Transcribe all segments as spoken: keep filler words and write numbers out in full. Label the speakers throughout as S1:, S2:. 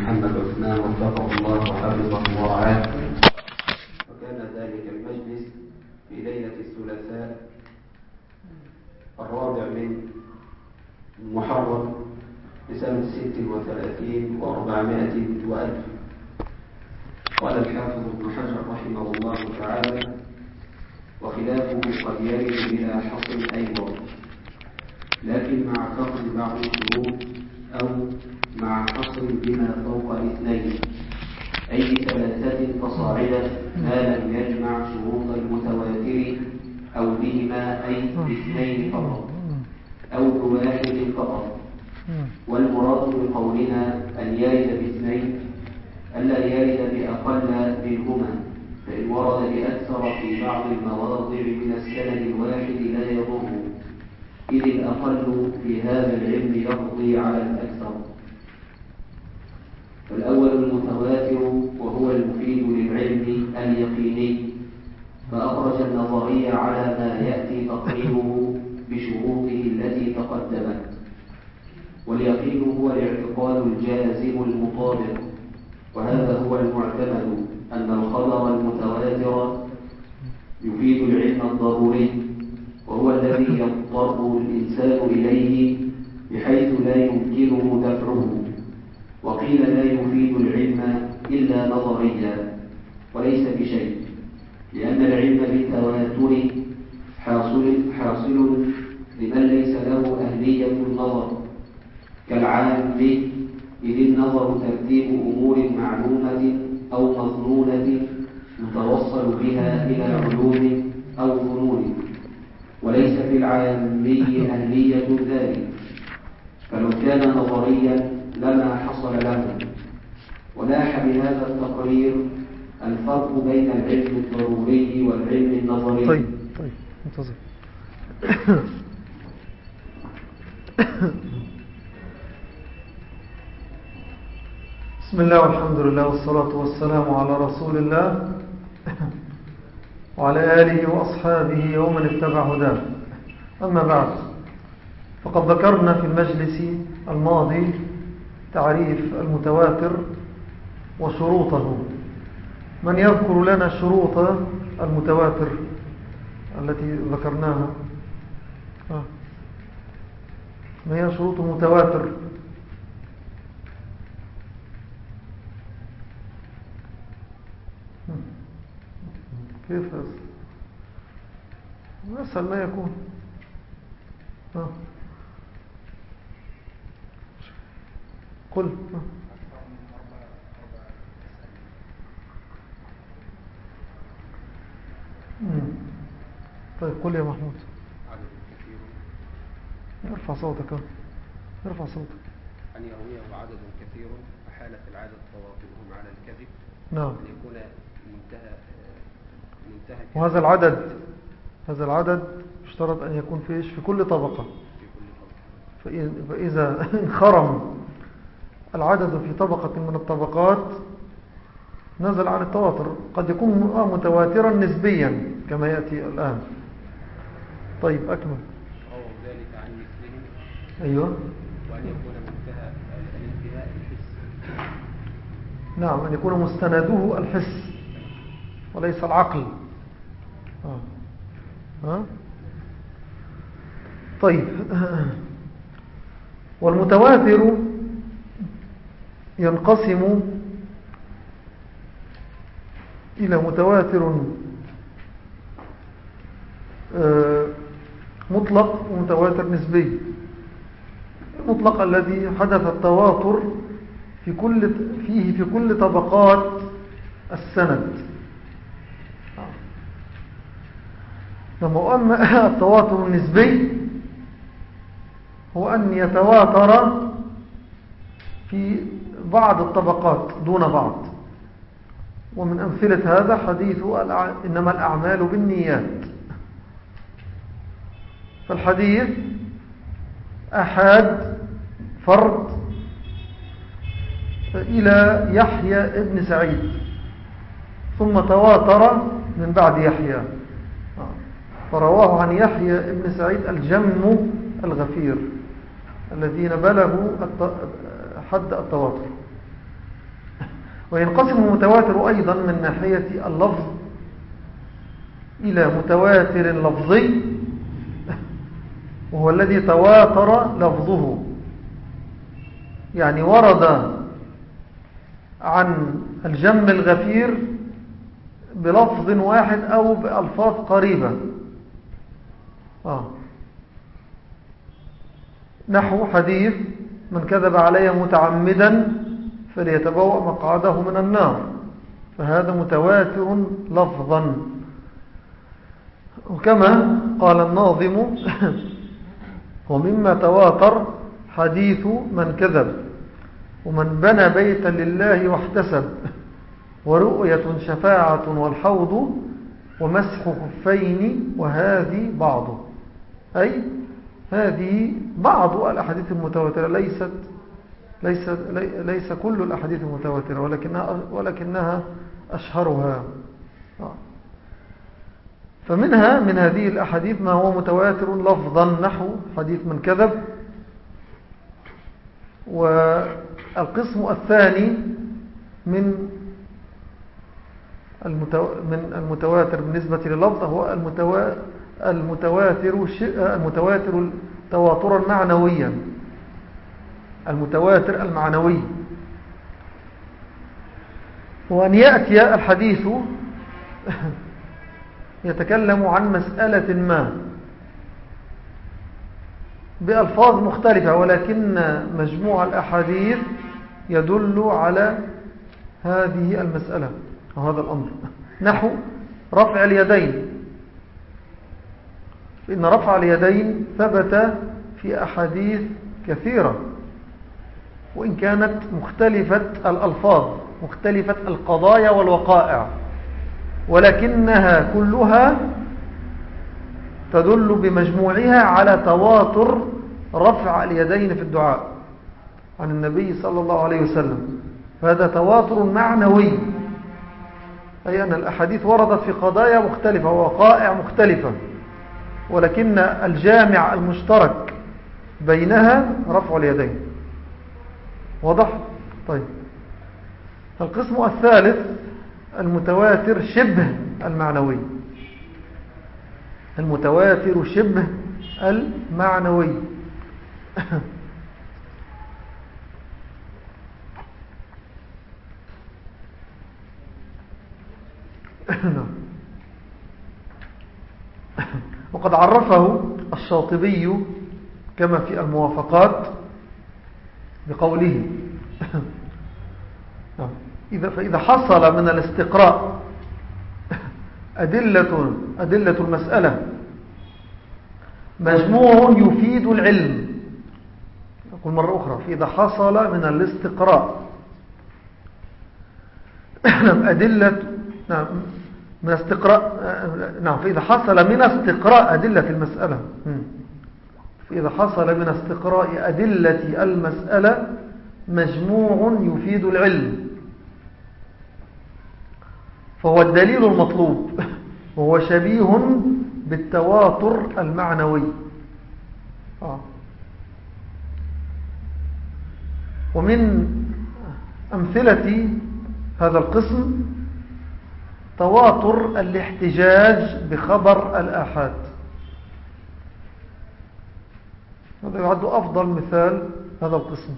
S1: محمد عثمان وفقه الله وحفظه ورعاه. وكان ذلك المجلس في ليلة الثلاثاء الرابع من محرم لسنة ست وثلاثين وأربعمائة وألف. قال الحافظ ابن حجر رحمه الله تعالى: وخلافه قد يرد بلا حصر أيضا، لكن مع كفر بعض الشروط أو مع حصر بما فوق اثنين، أي ثلاثة فصاعدا ما لم يجمع شروط المتواتر أو بهما أي باثنين فقط أو بواحد فقط. والمراد بقولنا أن يرد باثنين ألا يرد بأقل منهما، فإن ورد بأكثر في بعض المواضع من السند الواحد لا يضر، إذ الأقل في هذا العلم يقضي على الأكثر. فالأول المتواتر وهو المفيد للعلم اليقيني، فأخرج النظرية على ما يأتي تقريره بشروطه التي تقدمت. واليقين هو الاعتقاد الجازم المطابق، وهذا هو المعتمد أن الخبر المتواتر يفيد العلم الضروري، وهو الذي يضطر الإنسان إليه بحيث لا يمكنه دفعه. وقيل لا يفيد العلم إلا نظريا وليس بشيء، لأن العلم بالتواتر حاصل, حاصل لمن ليس له أهلية النظر كالعام، إذ النظر ترتيب أمور معلومة أو مظنونة يتوصل بها إلى علوم أو فنون، وليس في العامي أهلية ذلك، فلو كان نظريا لما حصل له. ولاح بهذا التقرير الفرق بين العلم الضروري والعلم النظري.
S2: طيب طيب انتظر. بسم الله والحمد لله والصلاة والسلام على رسول الله وعلى آله وأصحابه ومن اتبع هداه. أما بعد، فقد ذكرنا في المجلس الماضي تعريف المتواتر وشروطه. من يذكر لنا شروط المتواتر التي ذكرناها؟ آه. ما هي شروط المتواتر؟ كيف أسهل ما يكون؟ آه. قل آه. طيب قل يا محمود. ارفع صوتك ارفع صوتك.
S1: أن يرويه عدد كثير فحالة العادة تواطئهم على الكذب.
S2: نعم.
S1: أن يكون منتهى منتهى
S2: وهذا العدد هذا العدد يشترط أن يكون فيش في كل طبقة. فإذا انخرم العدد في طبقة من الطبقات نزل عن التواتر. قد يكون متواترا نسبيا كما يأتي الآن. طيب أكمل.
S1: أو ذلك عن مثلهم.
S2: أيوة.
S1: وأن يكون منتهى الانتهاء الحس.
S2: نعم، أن يكون مستنده الحس وليس العقل. آه. آه. طيب، والمتواتر ينقسم إلى متواتر مطلق ومتواتر نسبي. المطلق الذي حدث التواتر في كل فيه في كل طبقات السند. أما التواتر النسبي هو أن يتواتر في بعض الطبقات دون بعض. ومن أمثلة هذا حديث إنما الأعمال بالنيات. فالحديث أحاد فرد إلى يحيى ابن سعيد ثم تواتر من بعد يحيى، فرواه عن يحيى ابن سعيد الجم الغفير الذين بلغوا حد التواتر. وينقسم المتواتر أيضا من ناحية اللفظ إلى متواتر لفظي، وهو الذي تواتر لفظه، يعني ورد عن الجم الغفير بلفظ واحد أو بألفاظ قريبة. آه. نحو حديث: من كذب علي متعمدا فليتبوأ مقعده من النار، فهذا متواتر لفظا. وكما قال الناظم: ومما تواتر حديث من كذب، ومن بنى بيتا لله واحتسب، ورؤية شفاعة والحوض، ومسح خفين، وهذه بعض. أي هذه بعض الأحاديث المتواترة، ليست ليس, ليس كل الأحاديث المتواترة، ولكنها, ولكنها أشهرها. فمنها من هذه الأحاديث ما هو متواتر لفظا، نحو حديث من كذب. والقسم الثاني من من المتواتر بالنسبة لللفظ هو المتواتر المتواتر تواترا معنويا، المتواتر المعنوي، وأن يأتي الحديث يتكلم عن مسألة ما بألفاظ مختلفة، ولكن مجموع الأحاديث يدل على هذه المسألة أو هذا الأمر. نحو رفع اليدين، فإن رفع اليدين ثبت في أحاديث كثيرة، وإن كانت مختلفة الألفاظ، مختلفة القضايا والوقائع، ولكنها كلها تدل بمجموعها على تواتر رفع اليدين في الدعاء عن النبي صلى الله عليه وسلم. فهذا تواتر معنوي، أي أن الأحاديث وردت في قضايا مختلفة ووقائع مختلفة، ولكن الجامع المشترك بينها رفع اليدين. واضح؟ طيب، القسم الثالث المتواتر شبه المعنوي، المتواتر شبه المعنوي. وقد عرفه الشاطبي كما في الموافقات بقوله: إذا فإذا حصل من الاستقراء أدلة, أدلة المسألة مجموع يفيد العلم. أقول مرة أخرى: فإذا حصل من الاستقراء أدلة نعم من استقراء نعم فإذا حصل من استقراء أدلة المسألة فإذا حصل من استقراء أدلة المسألة مجموع يفيد العلم، فهو الدليل المطلوب، وهو شبيه بالتواتر المعنوي. آه. ومن أمثلة هذا القسم تواتر الاحتجاج بخبر الآحاد. هذا يعد أفضل مثال هذا القسم.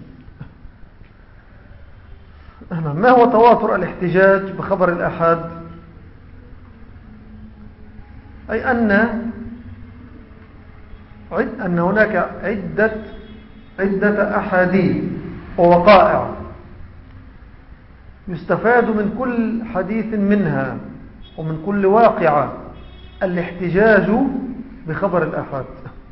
S2: ما هو تواتر الاحتجاج بخبر الآحاد؟ أي أن أن هناك عدة عدة أحاديث ووقائع يستفاد من كل حديث منها ومن كل واقعة الاحتجاج بخبر الآحاد.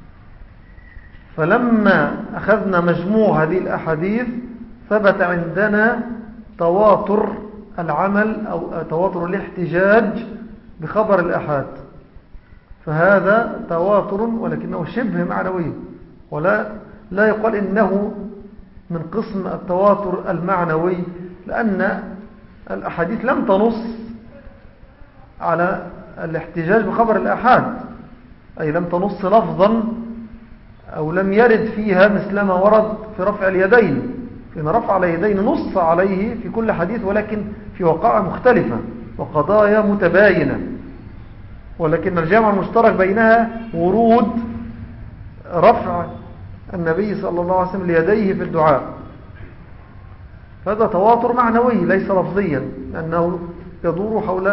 S2: فلما أخذنا مجموع هذه الأحاديث ثبت عندنا تواتر العمل أو تواتر الاحتجاج بخبر الآحاد، فهذا تواتر ولكنه شبه معنوي، ولا لا يقال إنه من قسم التواتر المعنوي، لأن الأحاديث لم تنص على الاحتجاج بخبر الآحاد، أي لم تنص لفظا أو لم يرد فيها مثل ما ورد في رفع اليدين، لأن رفع اليدين نص عليه في كل حديث، ولكن في وقائع مختلفة وقضايا متباينة، ولكن الجامع المشترك بينها ورود رفع النبي صلى الله عليه وسلم ليديه في الدعاء. هذا تواتر معنوي ليس لفظيا، لأنه يدور حول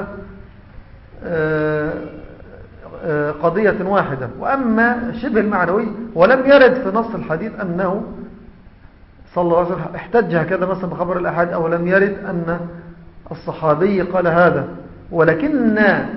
S2: قضية واحدة. وأما شبه المعنوي ولم يرد في نص الحديث أنه صلى الله عليه وسلم احتج هكذا مثلا بخبر الأحد، أو لم يرد أن الصحابي قال هذا، ولكن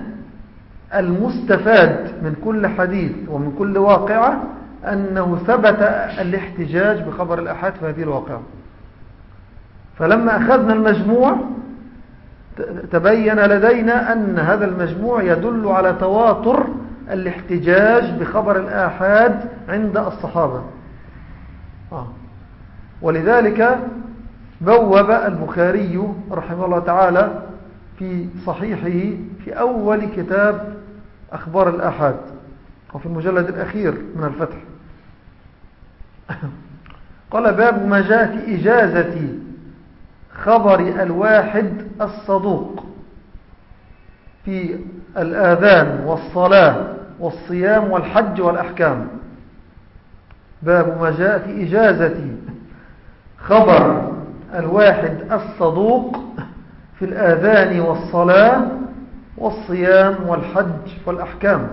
S2: المستفاد من كل حديث ومن كل واقعة أنه ثبت الاحتجاج بخبر الأحد في هذه الواقعة. فلما أخذنا المجموع تبين لدينا أن هذا المجموع يدل على تواتر الاحتجاج بخبر الآحاد عند الصحابة. آه. ولذلك بوب البخاري رحمه الله تعالى في صحيحه في أول كتاب أخبار الآحاد، وفي المجلد الأخير من الفتح، قال: باب ما جاء في إجازة خبر الواحد الصدوق في الآذان والصلاة والصيام والحج والأحكام. باب ما جاء في إجازة خبر الواحد الصدوق في الآذان والصلاة والصيام والحج والأحكام.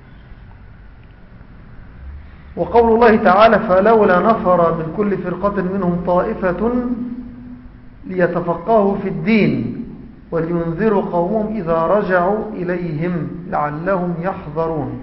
S2: وقول الله تعالى: فلولا نفر من كل فرقة منهم طائفة ليتفقهوا في الدين ولينذروا قومهم إذا رجعوا إليهم لعلهم يحذرون.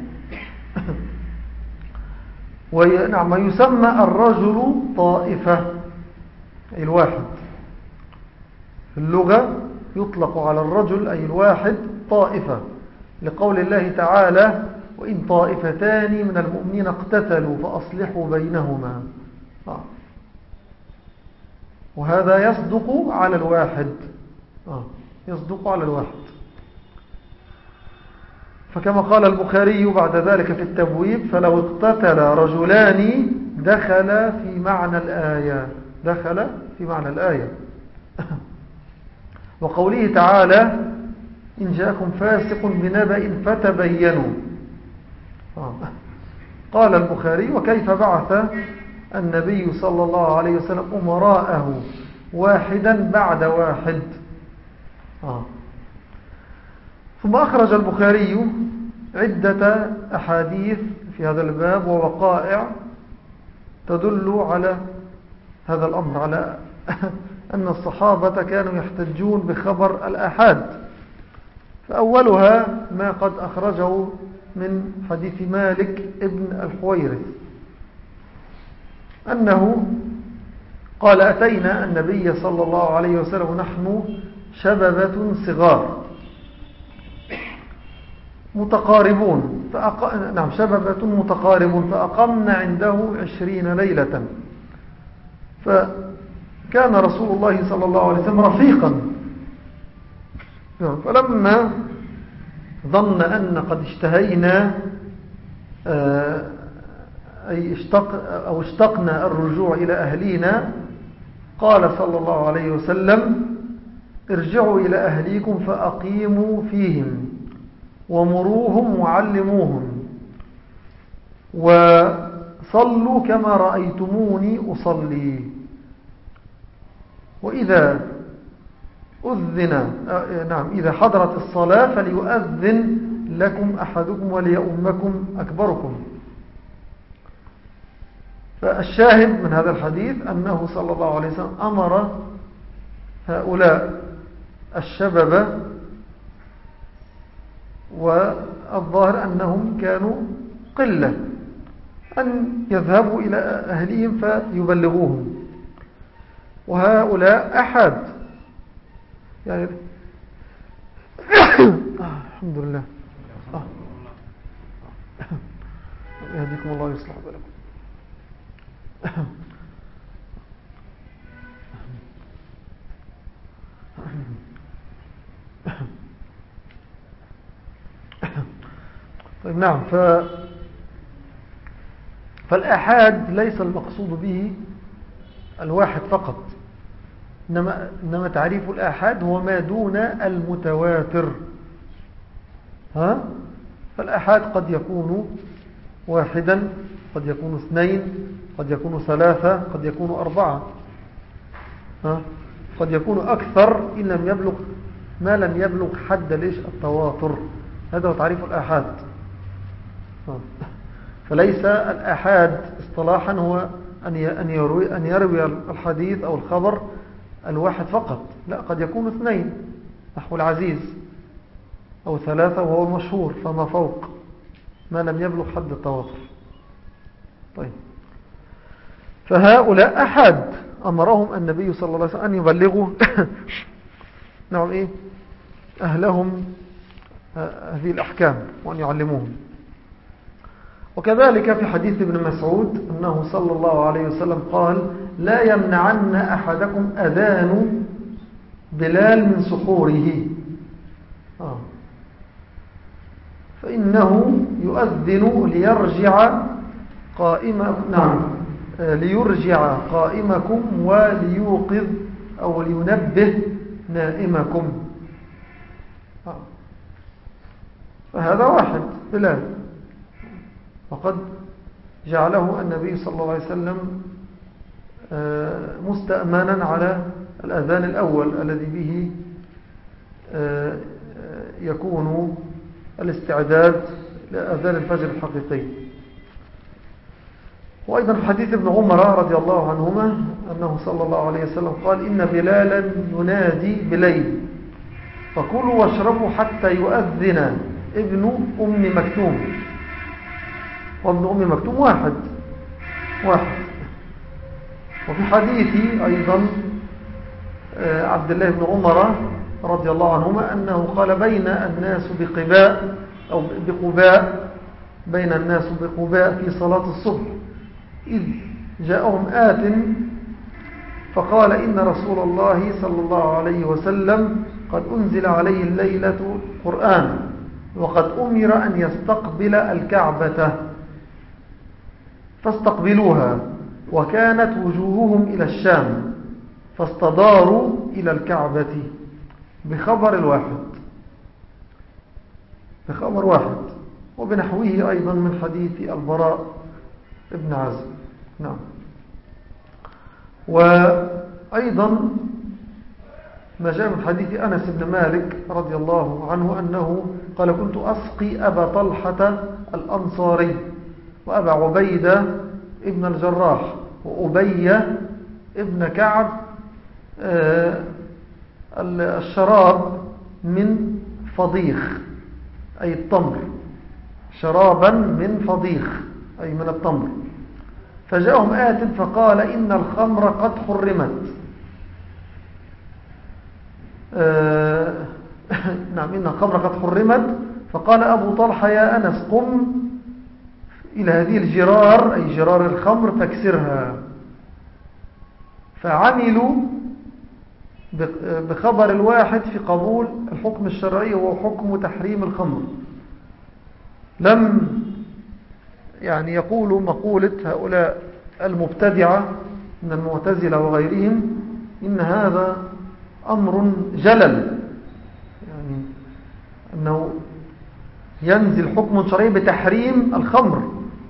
S2: ونعم يسمى الرجل طائفة، أي الواحد. في اللغة يطلق على الرجل أي الواحد طائفة، لقول الله تعالى: وإن طائفتان من المؤمنين اقتتلوا فأصلحوا بينهما. آه. وهذا يصدق على الواحد. آه. يصدق على الواحد. فكما قال البخاري بعد ذلك في التبويب: فلو اقتتل رجلان دخل في معنى الآية. دخل في معنى الآية. وقوله تعالى: إن جاءكم فاسق بنبأ فتبينوا. آه. قال البخاري: وكيف بعث النبي صلى الله عليه وسلم أمراءه واحدا بعد واحد. آه. ثم أخرج البخاري عدة أحاديث في هذا الباب ووقائع تدل على هذا الأمر، على أن الصحابة كانوا يحتجون بخبر الآحاد. فأولها ما قد أخرجه من حديث مالك ابن الحويرث أنه قال: أتينا النبي صلى الله عليه وسلم ونحن شببة صغار متقاربون فأق... نعم شببة متقاربون فأقمنا عنده عشرين ليلة. فكان رسول الله صلى الله عليه وسلم رفيقا، فلما ظن أن قد اشتهينا أي اشتق أو اشتقنا الرجوع إلى أهلينا، قال صلى الله عليه وسلم: ارجعوا إلى أهليكم فأقيموا فيهم ومروهم وعلموهم وصلوا كما رأيتموني أصلي، وإذا أذن نعم إذا حضرت الصلاة فليؤذن لكم أحدكم وليؤمكم أكبركم. فالشاهد من هذا الحديث أنه صلى الله عليه وسلم أمر هؤلاء الشباب، والظاهر أنهم كانوا قلة، أن يذهبوا إلى أهلهم فيبلغوهم، وهؤلاء أحد يعني آه الحمد لله. آه. يهديكم الله ويصلح بالكم. طيب نعم. ف فالآحاد ليس المقصود به الواحد فقط، إنما, إنما تعريف الآحاد هو ما دون المتواتر. ها؟ فالآحاد قد يكون واحدا، قد يكون اثنين، قد يكون ثلاثة، قد يكون أربعة، ها؟ قد يكون أكثر إن لم يبلغ ما لم يبلغ حد ليش التواتر. هذا هو تعريف الآحاد. فليس الآحاد اصطلاحا هو أن يروي, أن يروي الحديث أو الخبر الواحد فقط، لا، قد يكون اثنين نحو العزيز، أو ثلاثة وهو المشهور فما فوق، ما لم يبلغ حد التواتر. طيب، فهؤلاء أحد أمرهم النبي صلى الله عليه وسلم أن يبلغوا نعم إيه أهلهم هذه الأحكام وأن يعلموهم. وكذلك في حديث ابن مسعود أنه صلى الله عليه وسلم قال: لا يمنعن أحدكم أذان بلال من سحوره، آه. فإنه يؤذن ليرجع قائمة نعم ليرجع قائمكم وليوقظ أو لينبه نائمكم. آه. فهذا واحد بلال، وقد جعله النبي صلى الله عليه وسلم مستأمنا على الأذان الأول الذي به يكون الاستعداد لأذان الفجر الحقيقي. وأيضا في حديث ابن عمر رضي الله عنهما أنه صلى الله عليه وسلم قال: إن بلالا ينادي بليل فكلوا واشربوا حتى يؤذن ابن أم مكتوم. وابن أم مكتوم واحد واحد وفي حديث أيضا عبد الله بن عمر رضي الله عنهما أنه قال: بين الناس بقباء أو بقباء بين الناس بقباء في صلاة الصبح إذ جاءهم آت فقال: إن رسول الله صلى الله عليه وسلم قد أنزل عليه الليلة القرآن وقد أمر أن يستقبل الكعبة فاستقبلوها، وكانت وجوههم إلى الشام فاستداروا إلى الكعبة بخبر الواحد بخبر واحد وبنحوه أيضا من حديث البراء ابن عازب. نعم. وأيضا ما جاء من حديث أنس بن مالك رضي الله عنه أنه قال: كنت أسقي أبا طلحة الأنصاري وأبا عبيدة ابن الجراح وأبي ابن كعب الشراب من فضيخ أي التمر، شرابا من فضيخ أي من التمر. فجاءهم آت فقال: إن الخمر قد حرمت. نعم، إن الخمر قد حرمت. فقال أبو طلحة: يا أنس قم إلى هذه الجرار أي جرار الخمر فاكسرها. فعملوا بخبر الواحد في قبول الحكم الشرعي وهو حكم تحريم الخمر. لم يعني يقولوا مقولة هؤلاء المبتدعة من المعتزلة وغيرهم إن هذا أمر جلل، يعني أنه ينزل حكم شرعي بتحريم الخمر،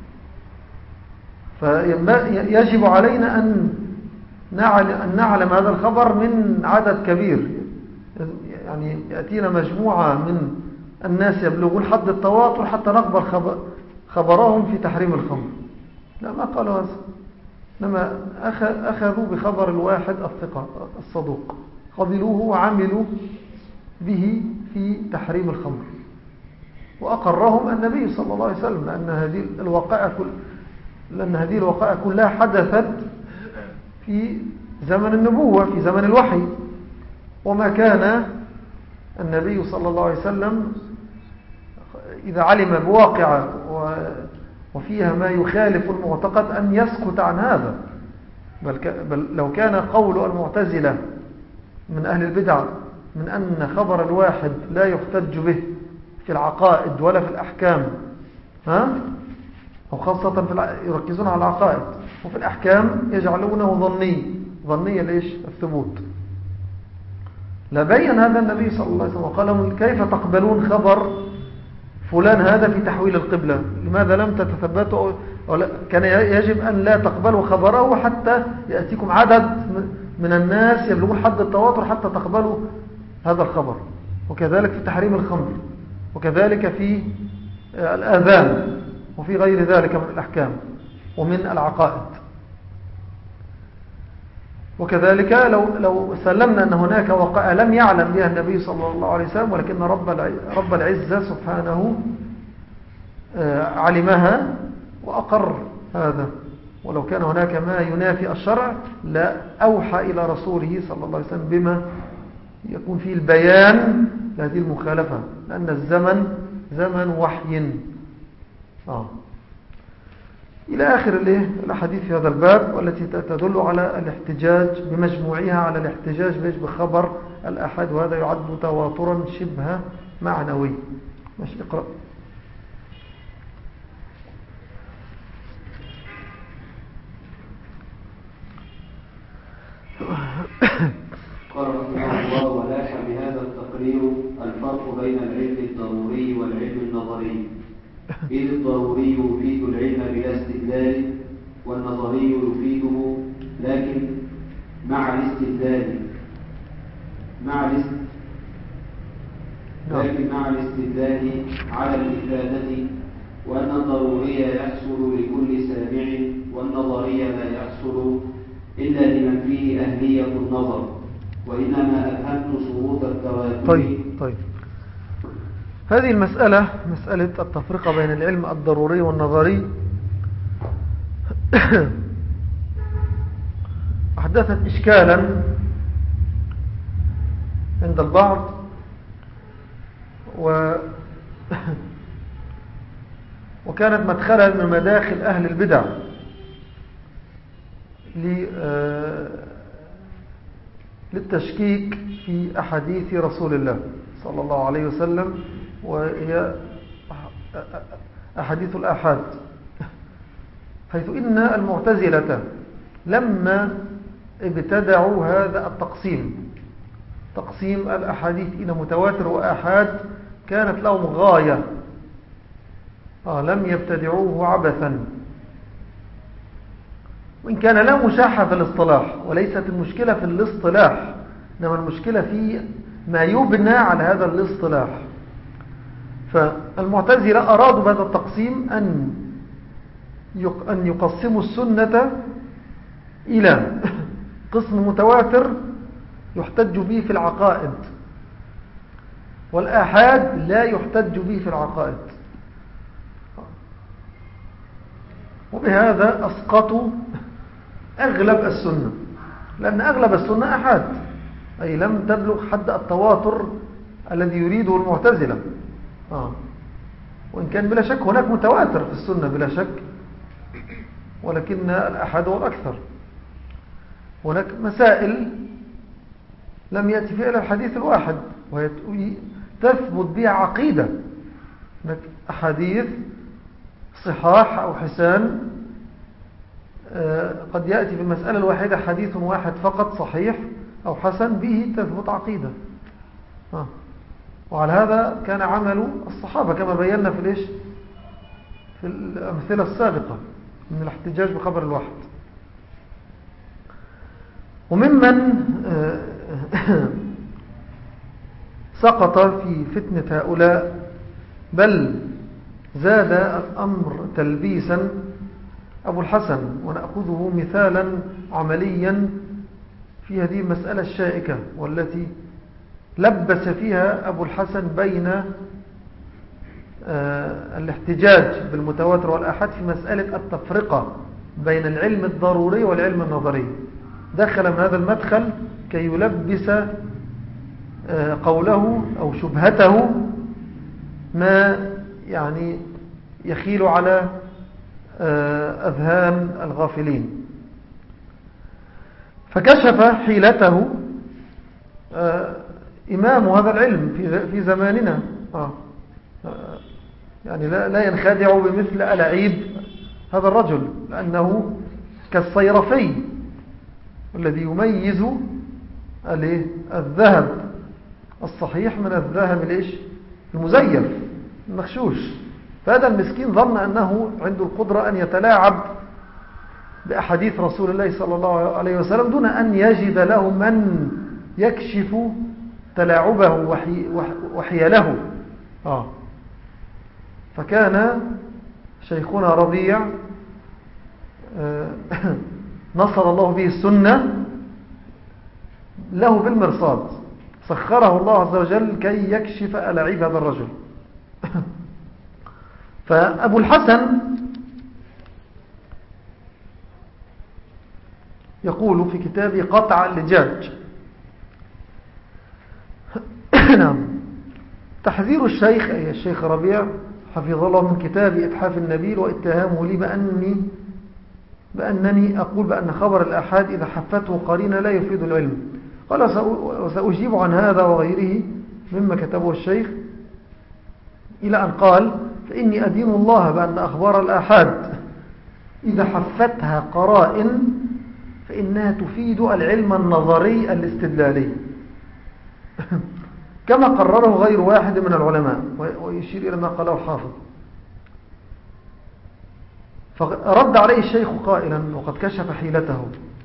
S2: فيجب علينا أن نعلم هذا الخبر من عدد كبير. يعني يأتينا مجموعة من الناس يبلغون حد التواتر حتى نقبل خبرهم في تحريم الخمر. لا، ما قالوا هذا، إنما أخذوا بخبر الواحد الثقة الصدوق، قبلوه وعملوا به في تحريم الخمر، وأقرهم النبي صلى الله عليه وسلم، لأن هذه الوقائع كل لأن هذه الوقائع كلها حدثت في زمن النبوة، في زمن الوحي. وما كان النبي صلى الله عليه وسلم إذا علم بواقعة وفيها ما يخالف المعتقد أن يسكت عن هذا، بل, بل لو كان قول المعتزلة من أهل البدع من أن خبر الواحد لا يحتج به في العقائد ولا في الأحكام، ها؟ أو خاصة في يركزون على العقائد، وفي الأحكام يجعلونه ظني ظنية ليش الثبوت. لبين هذا النبي صلى الله عليه وسلم وقال كيف تقبلون خبر فلان هذا في تحويل القبلة؟ لماذا لم تتثبتوا؟ كان يجب أن لا تقبلوا خبره حتى يأتيكم عدد من الناس يبلغون حد التواتر حتى تقبلوا هذا الخبر. وكذلك في تحريم الخمر، وكذلك في الآذان، وفي غير ذلك من الأحكام ومن العقائد. وكذلك لو, لو سلمنا أن هناك وقائع لم يعلم بها النبي صلى الله عليه وسلم ولكن رب رب العزة سبحانه علمها وأقر هذا، ولو كان هناك ما ينافي الشرع لا أوحى إلى رسوله صلى الله عليه وسلم بما يكون فيه البيان لهذه المخالفة، لأن الزمن زمن وحي. آه. إلى آخر الأحاديث في هذا الباب، والتي تدل على الاحتجاج بمجموعها على الاحتجاج بخبر الأحد، وهذا يعد تواترا شبه معنوي. ماشي، اقرأ.
S1: قال رحمه الله: ولاح بهذا التقرير الفرق بين العلم الضروري والعلم النظري، إذ الضروري يفيد العلم بلا استدلال، والنظري يفيده لكن مع الاستدلال مع الاستدلال لكن مع الاستدلال على الإفادة، وأن الضروري يحصل لكل سامع، والنظري لا يحصل إلا لمن فيه أهلية النظر، وإنما أفهمت شروط التواتر.
S2: طيب طيب هذه المسألة، مسألة التفرقة بين العلم الضروري والنظري، أحدثت إشكالا عند البعض، و وكانت مدخلا من مداخل أهل البدع للتشكيك في أحاديث رسول الله صلى الله عليه وسلم، وهي أحاديث الآحاد، حيث إن المعتزلة لما ابتدعوا هذا التقسيم، تقسيم الأحاديث إلى متواتر وآحاد، كانت لهم غاية، آه لم يبتدعوه عبثا، وإن كان لا مشاحة في الاصطلاح، وليست المشكلة في الاصطلاح، إنما المشكلة في ما يبنى على هذا الاصطلاح. فالمعتزلة أرادوا بهذا التقسيم أن أن يقسموا السنة إلى قسم متواتر يحتج به في العقائد، والآحاد لا يحتج به في العقائد، وبهذا أسقطوا أغلب السنة، لأن أغلب السنة آحاد، أي لم تبلغ حد التواتر الذي يريده المعتزلة. آه. وإن كان بلا شك هناك متواتر في السنة بلا شك، ولكن الآحاد هو الأكثر. هناك مسائل لم يأتي فيها إلا الحديث الواحد وتثبت بها عقيدة. هناك أحاديث صحاح أو حسان، قد يأتي في المسألة الواحدة حديث واحد فقط صحيح أو حسن به تثبت عقيدة. آه. وعلى هذا كان عمل الصحابة كما بينا في ليش في الأمثلة السابقة من الاحتجاج بخبر الواحد. وممن سقط في فتنة هؤلاء بل زاد الأمر تلبيسا أبو الحسن، ونأخذه مثالا عمليا في هذه المسألة الشائكة، والتي لبس فيها أبو الحسن بين الاحتجاج بالمتواتر والآحاد في مسألة التفرقة بين العلم الضروري والعلم النظري. دخل من هذا المدخل كي يلبس قوله أو شبهته ما يعني يخيل على أذهان الغافلين، فكشف حيلته إمام هذا العلم في زماننا، يعني لا ينخدع بمثل ألعيب هذا الرجل، لأنه كالصيرفي الذي يميز الذهب الصحيح من الذهب الإيش المزيف المغشوش. فهذا المسكين ظن أنه عنده القدرة أن يتلاعب بأحاديث رسول الله صلى الله عليه وسلم دون أن يجد له من يكشف تلاعبه وحيله. آه. فكان شيخنا ربيع نصر الله به السنة له بالمرصاد، سخره الله عز وجل كي يكشف ألاعيب هذا الرجل. فأبو الحسن يقول في كتابه قطع اللجاج نعم تحذير الشيخ أي الشيخ ربيع حفظ الله من كتاب إتحاف النبيل واتهامه لي بأني بأنني أقول بأن خبر الآحاد إذا حفته قرينة لا يفيد العلم. قال وسأجيب عن هذا وغيره مما كتبه الشيخ إلى أن قال فإني أدين الله بأن أخبار الآحاد إذا حفتها قرائن فإنها تفيد العلم النظري الاستدلالي كما قرره غير واحد من العلماء، ويشير إلى ما قاله الحافظ. فرد عليه الشيخ قائلا وقد كشف حيلته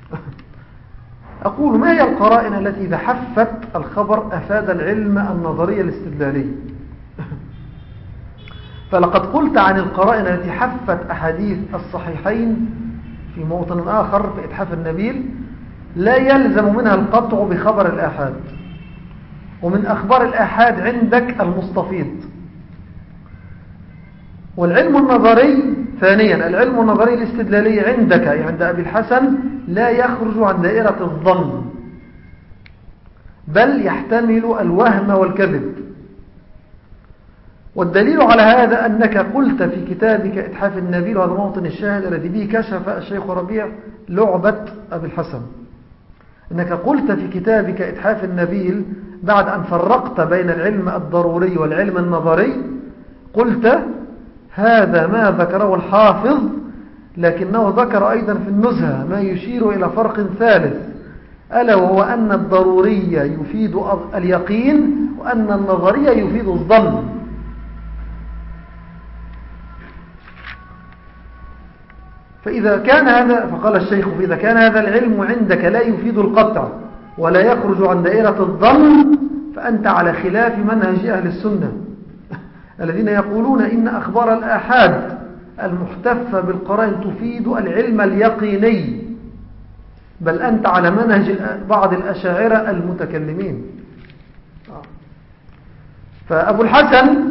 S2: أقول ما هي القرائن التي إذا حفت الخبر أفاد العلم النظري الاستدلالي؟ فلقد قلت عن القرائن التي حفت أحاديث الصحيحين في موطن آخر في إتحاف النبيل لا يلزم منها القطع بخبر الآحاد. ومن أخبار الآحاد عندك المستفيض. والعلم النظري ثانيا العلم النظري الاستدلالي عندك عند أبي الحسن لا يخرج عن دائرة الظن بل يحتمل الوهم والكذب. والدليل على هذا أنك قلت في كتابك إتحاف النبيل وهذا موطن الشاهد الذي به كشف الشيخ ربيع لعبة أبي الحسن، أنك قلت في كتابك إتحاف النبيل بعد أن فرقت بين العلم الضروري والعلم النظري قلت هذا ما ذكره الحافظ لكنه ذكر أيضا في النزهة ما يشير إلى فرق ثالث ألا وهو أن الضروري يفيد اليقين وأن النظري يفيد الظن. فإذا كان هذا فقال الشيخ فإذا كان هذا العلم عندك لا يفيد القطع ولا يخرج عن دائرة الظن فأنت على خلاف منهج أهل السنة الذين يقولون إن أخبار الآحاد المحتفة بالقرائن تفيد العلم اليقيني، بل أنت على منهج بعض الأشاعرة المتكلمين. فأبو الحسن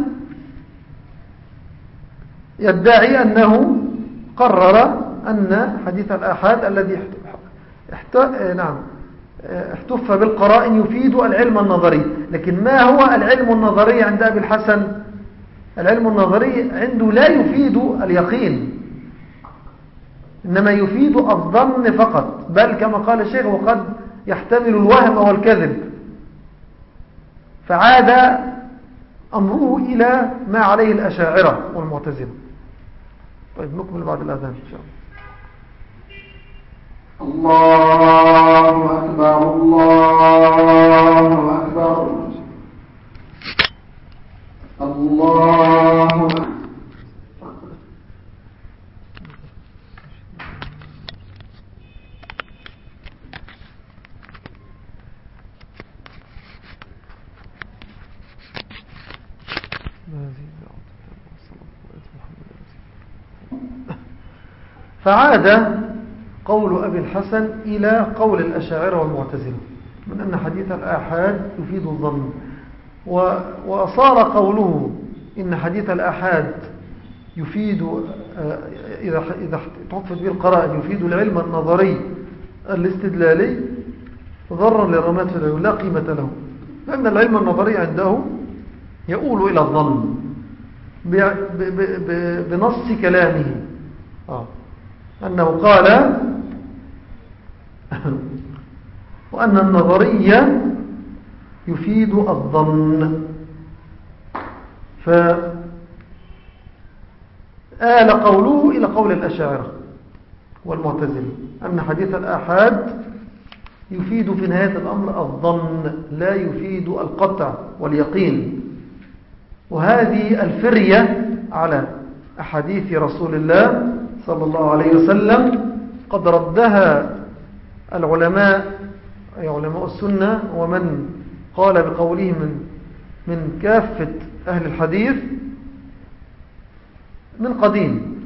S2: يدعي أنه قرر أن حديث الآحاد الذي احت... نعم احتف بالقرائن يفيد العلم النظري. لكن ما هو العلم النظري عند أبي الحسن؟ العلم النظري عنده لا يفيد اليقين إنما يفيد الظن فقط، بل كما قال الشيخ وقد يحتمل الوهم والكذب. فعاد أمره إلى ما عليه الأشاعرة والمعتزلة. طيب نكمل بعد الأذان إن شاء الله.
S1: الله أكبر الله أكبر الله أكبر.
S2: فعاد قول أبي الحسن إلى قول الأشاعرة والمعتزلة من أن حديث الآحاد يفيد الظن، وصار قوله إن حديث الآحاد يفيد إذا إذا تحفظ به القرائن يفيد العلم النظري الاستدلالي ضرا لرمات العلم لا قيمة له، لأن العلم النظري عنده يؤول إلى الظن بنص كلامه آه. أنه قال وأن النظرية يفيد الظن. فآل قوله إلى قول الأشاعرة والمعتزلة أن حديث الآحاد يفيد في نهاية الأمر الظن، لا يفيد القطع واليقين. وهذه الفرية على أحاديث رسول الله صلى الله عليه وسلم قد ردها العلماء، أي علماء السنة، ومن قال بقوله من من كافة أهل الحديث من قديم.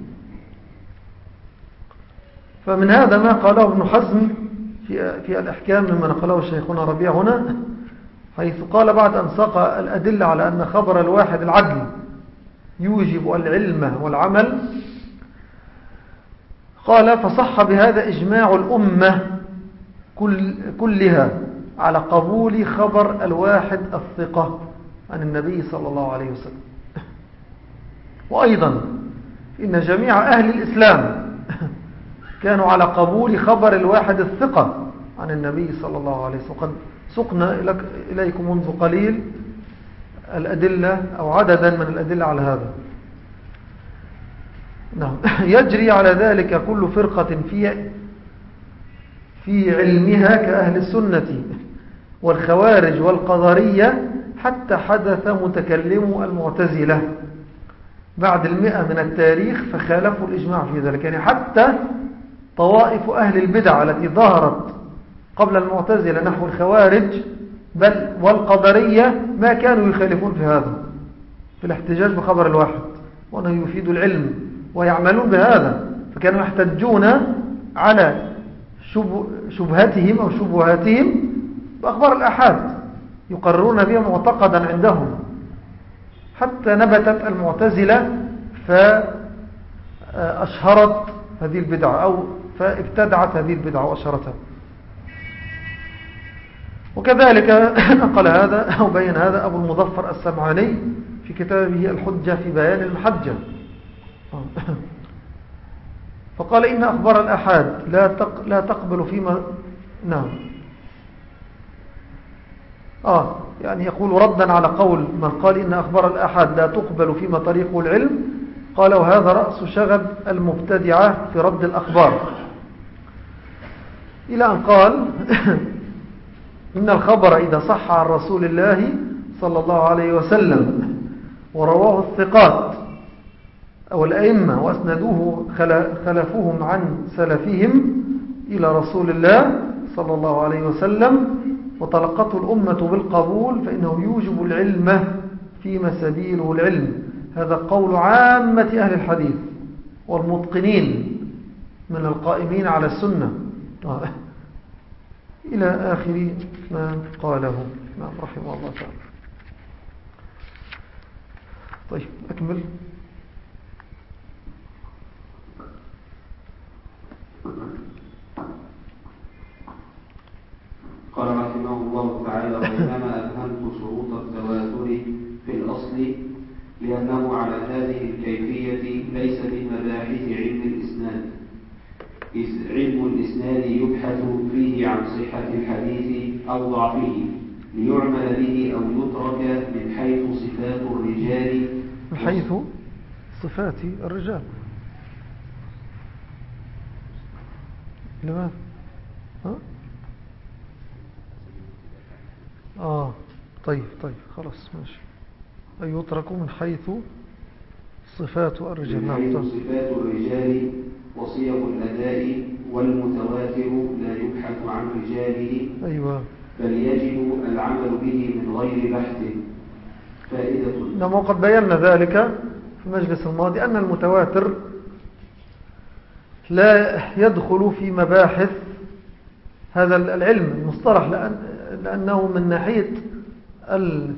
S2: فمن هذا ما قاله ابن حزم في في الأحكام مما نقله شيخنا ربيع هنا، حيث قال بعد أن ساق الأدلة على أن خبر الواحد العدل يوجب العلم والعمل، قال: فصح بهذا إجماع الأمة كل كلها على قبول خبر الواحد الثقة عن النبي صلى الله عليه وسلم. وأيضا إن جميع أهل الإسلام كانوا على قبول خبر الواحد الثقة عن النبي صلى الله عليه وسلم. وقد سقنا إليكم منذ قليل الأدلة أو عددا من الأدلة على هذا. نعم. يجري على ذلك كل فرقة في في علمها كأهل السنة والخوارج والقدرية، حتى حدث متكلم المعتزلة بعد المئة من التاريخ فخالفوا الإجماع في ذلك. يعني حتى طوائف أهل البدع التي ظهرت قبل المعتزلة نحو الخوارج بل والقدرية ما كانوا يخالفون في هذا، في الاحتجاج بخبر الواحد وأنه يفيد العلم ويعملون بهذا. فكانوا يحتجون على شبهتهم أو شبهاتهم بأخبار الأحاد، يقررون بها معتقدا عندهم، حتى نبتت المعتزلة فأشهرت هذه البدعة أو فابتدعت هذه البدعة وأشهرتها. وكذلك نقل هذا أو بين هذا أبو المظفر السمعاني في كتابه الحجة في بيان المحجة، فقال: إن أخبار الأحاد لا لا تقبل فيما نعم آه يعني يقول ردا على قول من قال إن أخبار الأحاد لا تقبل فيما طريقه العلم، قال: وهذا رأس شغب المبتدعة في رد الأخبار، إلى أن قال: إن الخبر إذا صح عن رسول الله صلى الله عليه وسلم ورواه الثقات أو الأئمة وأسندوه خلفوهم عن سلفهم إلى رسول الله صلى الله عليه وسلم وتلقته الأمة بالقبول، فإنه يوجب العلم فيما سبيله العلم. هذا قول عامة أهل الحديث والمتقنين من القائمين على السنة إلى آخر ما قاله. نعم، رحمه الله تعالى. طيب أكمل.
S1: قال رحمه الله تعالى: وإنما أفهمت شروط التواتر في الأصل لأنه على هذه الكيفية ليس من مباحث علم الإسناد، إذ علم الإسناد يبحث فيه عن صحة الحديث أو ضعفه ليعمل به أو يترك من حيث صفات الرجال
S2: من حيث صفات الرجال. لماذا؟ ها؟ آه طيب طيب خلاص ماشي. أي يترك من حيث صفات الرجال.
S1: من حيث صفات الرجال وصيغ الأداء، والمتواتر لا يبحث عن رجاله،
S2: أيوة،
S1: بل يجب العمل به من غير بحث. فائدة.
S2: نعم، وقد بينا ذلك في المجلس الماضي أن المتواتر لا يدخل في مباحث هذا العلم المصطلح، لأن لأنه من ناحية ال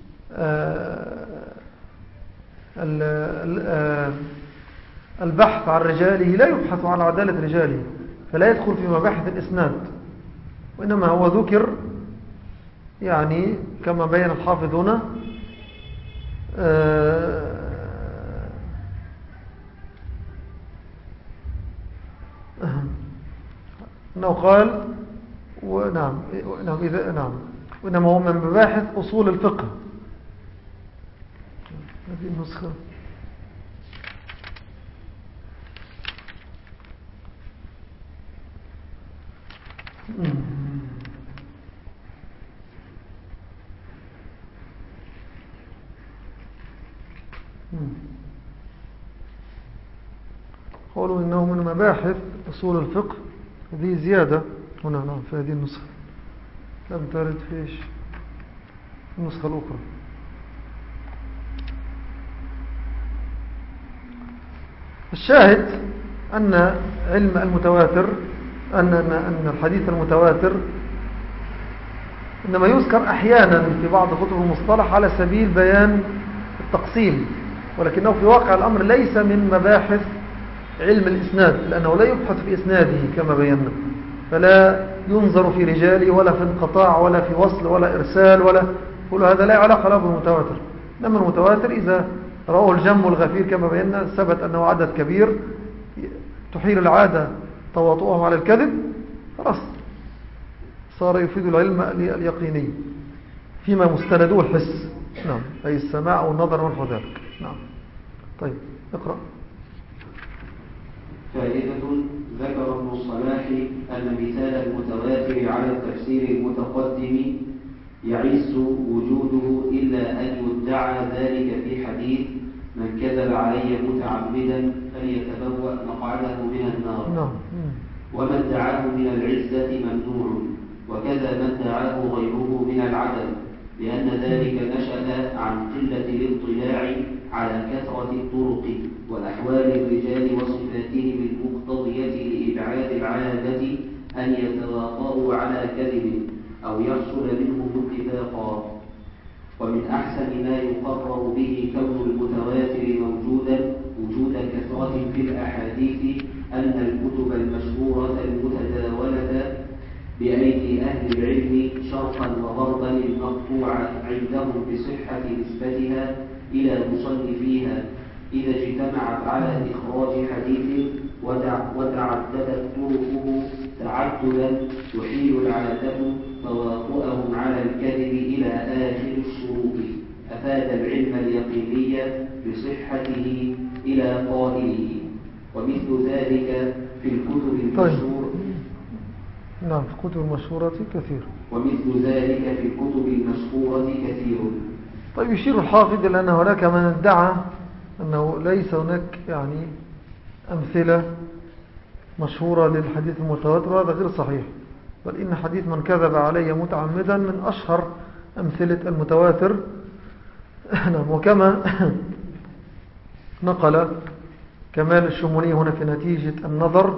S2: البحث عن رجاله لا يبحث عن عدالة رجاله، فلا يدخل في مباحث الإسناد، وإنما هو ذكر يعني كما بين الحافظ هنا أنه قال ونعم نعم إذا نعم وإنما هو من مباحث أصول الفقه. هذه النسخة قالوا إنه من مباحث أصول الفقه. هذه زيادة هنا نعم في هذه النسخة، لم ترد فيش النسخة الأخرى. الشاهد أن علم المتواتر أن, أن الحديث المتواتر إنما يذكر أحيانا في بعض كتب المصطلح على سبيل بيان التقسيم، ولكنه في واقع الأمر ليس من مباحث علم الإسناد، لأنه لا يبحث في إسناده كما بينا، فلا ينظر في رجاله ولا في انقطاع ولا في وصل ولا إرسال ولا كل هذا لا علاقة له بالمتواتر. إنما المتواتر إذا رواه الجم والغفير كما بينا ثبت أنه عدد كبير تحيل العادة تواطؤهم على الكذب، خلاص صار يفيد العلم اليقيني فيما مستنده الحس، نعم، أي السماع والنظر ونحو ذلك. نعم. طيب اقرأ.
S1: فائدة: ذكر ابن الصلاح أن مثال المتواتر على التفسير المتقدم يعز وجوده إلا أن يدعى ذلك في حديث: من كذب علي متعمدا فليتبوأ مقعده من النار. وما ادعاه من العزة ممنوع، وكذا ما ادعاه غيره من العدل، لأن ذلك نشأ عن قلة الاطلاع على كثرة الطرق والأحوال الرجال وصفاتهم المقتضية لإبعاد العادة أن يتواطؤوا على كذب أو يحصل منهم اتفاقا. ومن أحسن ما يقرر به كون المتواتر موجودا وجود كثرة في الأحاديث أن الكتب المشهورة المتداولة بأيدي أهل العلم شرقا وغربا المقطوعة عندهم بصحة نسبتها إلى مصنفيها إذا اجتمعت على إخراج حديث وتعددت طرقه تعددا يحيل العادة تواطؤهم على الكذب إلى آخر الشروط، أفاد العلم اليقيني بصحته إلى قائله. ومثل ذلك في الكتب المشهورة.
S2: نعم، في الكتب المشهورة كثير.
S1: ومثل ذلك في الكتب المشهورة كثير.
S2: طيب يشير الحافظ إلى أن هناك من ادعى أنه ليس هناك يعني أمثلة مشهورة للحديث المتواتر، وهذا غير صحيح، بل إن حديث من كذب علي متعمدا من أشهر أمثلة المتواتر. وكما نقل كمال الشموني هنا في نتيجة النظر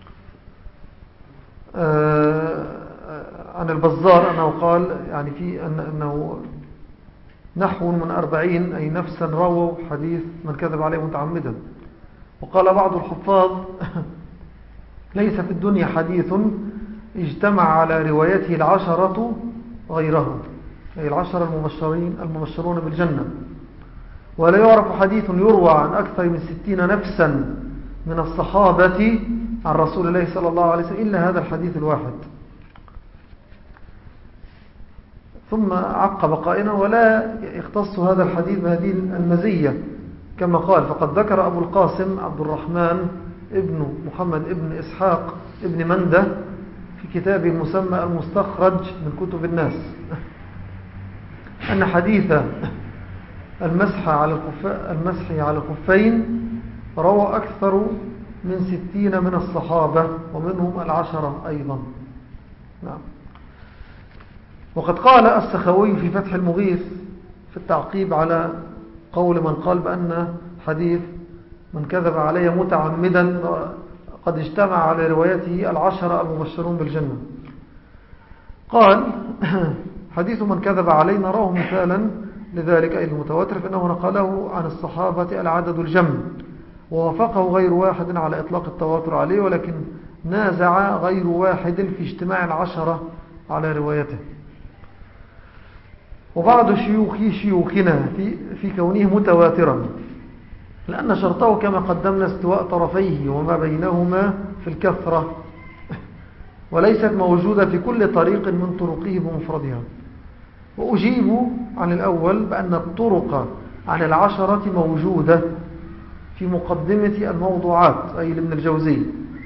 S2: عن البزار أنه قال يعني في أنه نحو من أربعين أي نفسا رووا حديث من كذب عليه متعمدا. وقال بعض الحفاظ ليس في الدنيا حديث اجتمع على روايته العشرة غيره، أي العشرة المبشرين المبشرون بالجنة، ولا يعرف حديث يروى عن أكثر من ستين نفسا من الصحابة عن رسول الله صلى الله عليه وسلم إلا هذا الحديث الواحد. ثم عقب قائلا: ولا يختص هذا الحديث بهذه المزية كما قال، فقد ذكر أبو القاسم عبد الرحمن ابن محمد ابن إسحاق ابن مندة في كتابه المسمى المستخرج من كتب الناس أن حديث المسح على المسح على الخفين روى أكثر من ستين من الصحابة ومنهم العشرة أيضا. نعم. وقد قال السخوي في فتح المغيث في التعقيب على قول من قال بأن حديث من كذب علي متعمدا قد اجتمع على روايته العشرة المبشرون بالجنة، قال: حديث من كذب علي نراه مثالا لذلك أي المتواتر، فإنه نقله عن الصحابة العدد الجم، ووافقه غير واحد على إطلاق التواتر عليه، ولكن نازع غير واحد في اجتماع العشرة على روايته. وبعض شيوخي شيوخنا في, في كونه متواترا، لأن شرطه كما قدمنا استواء طرفيه وما بينهما في الكثرة، وليست موجودة في كل طريق من طرقه بمفردها. وأجيب عن الأول بأن الطرق عن العشرة موجودة في مقدمة الموضوعات أي لابن الجوزي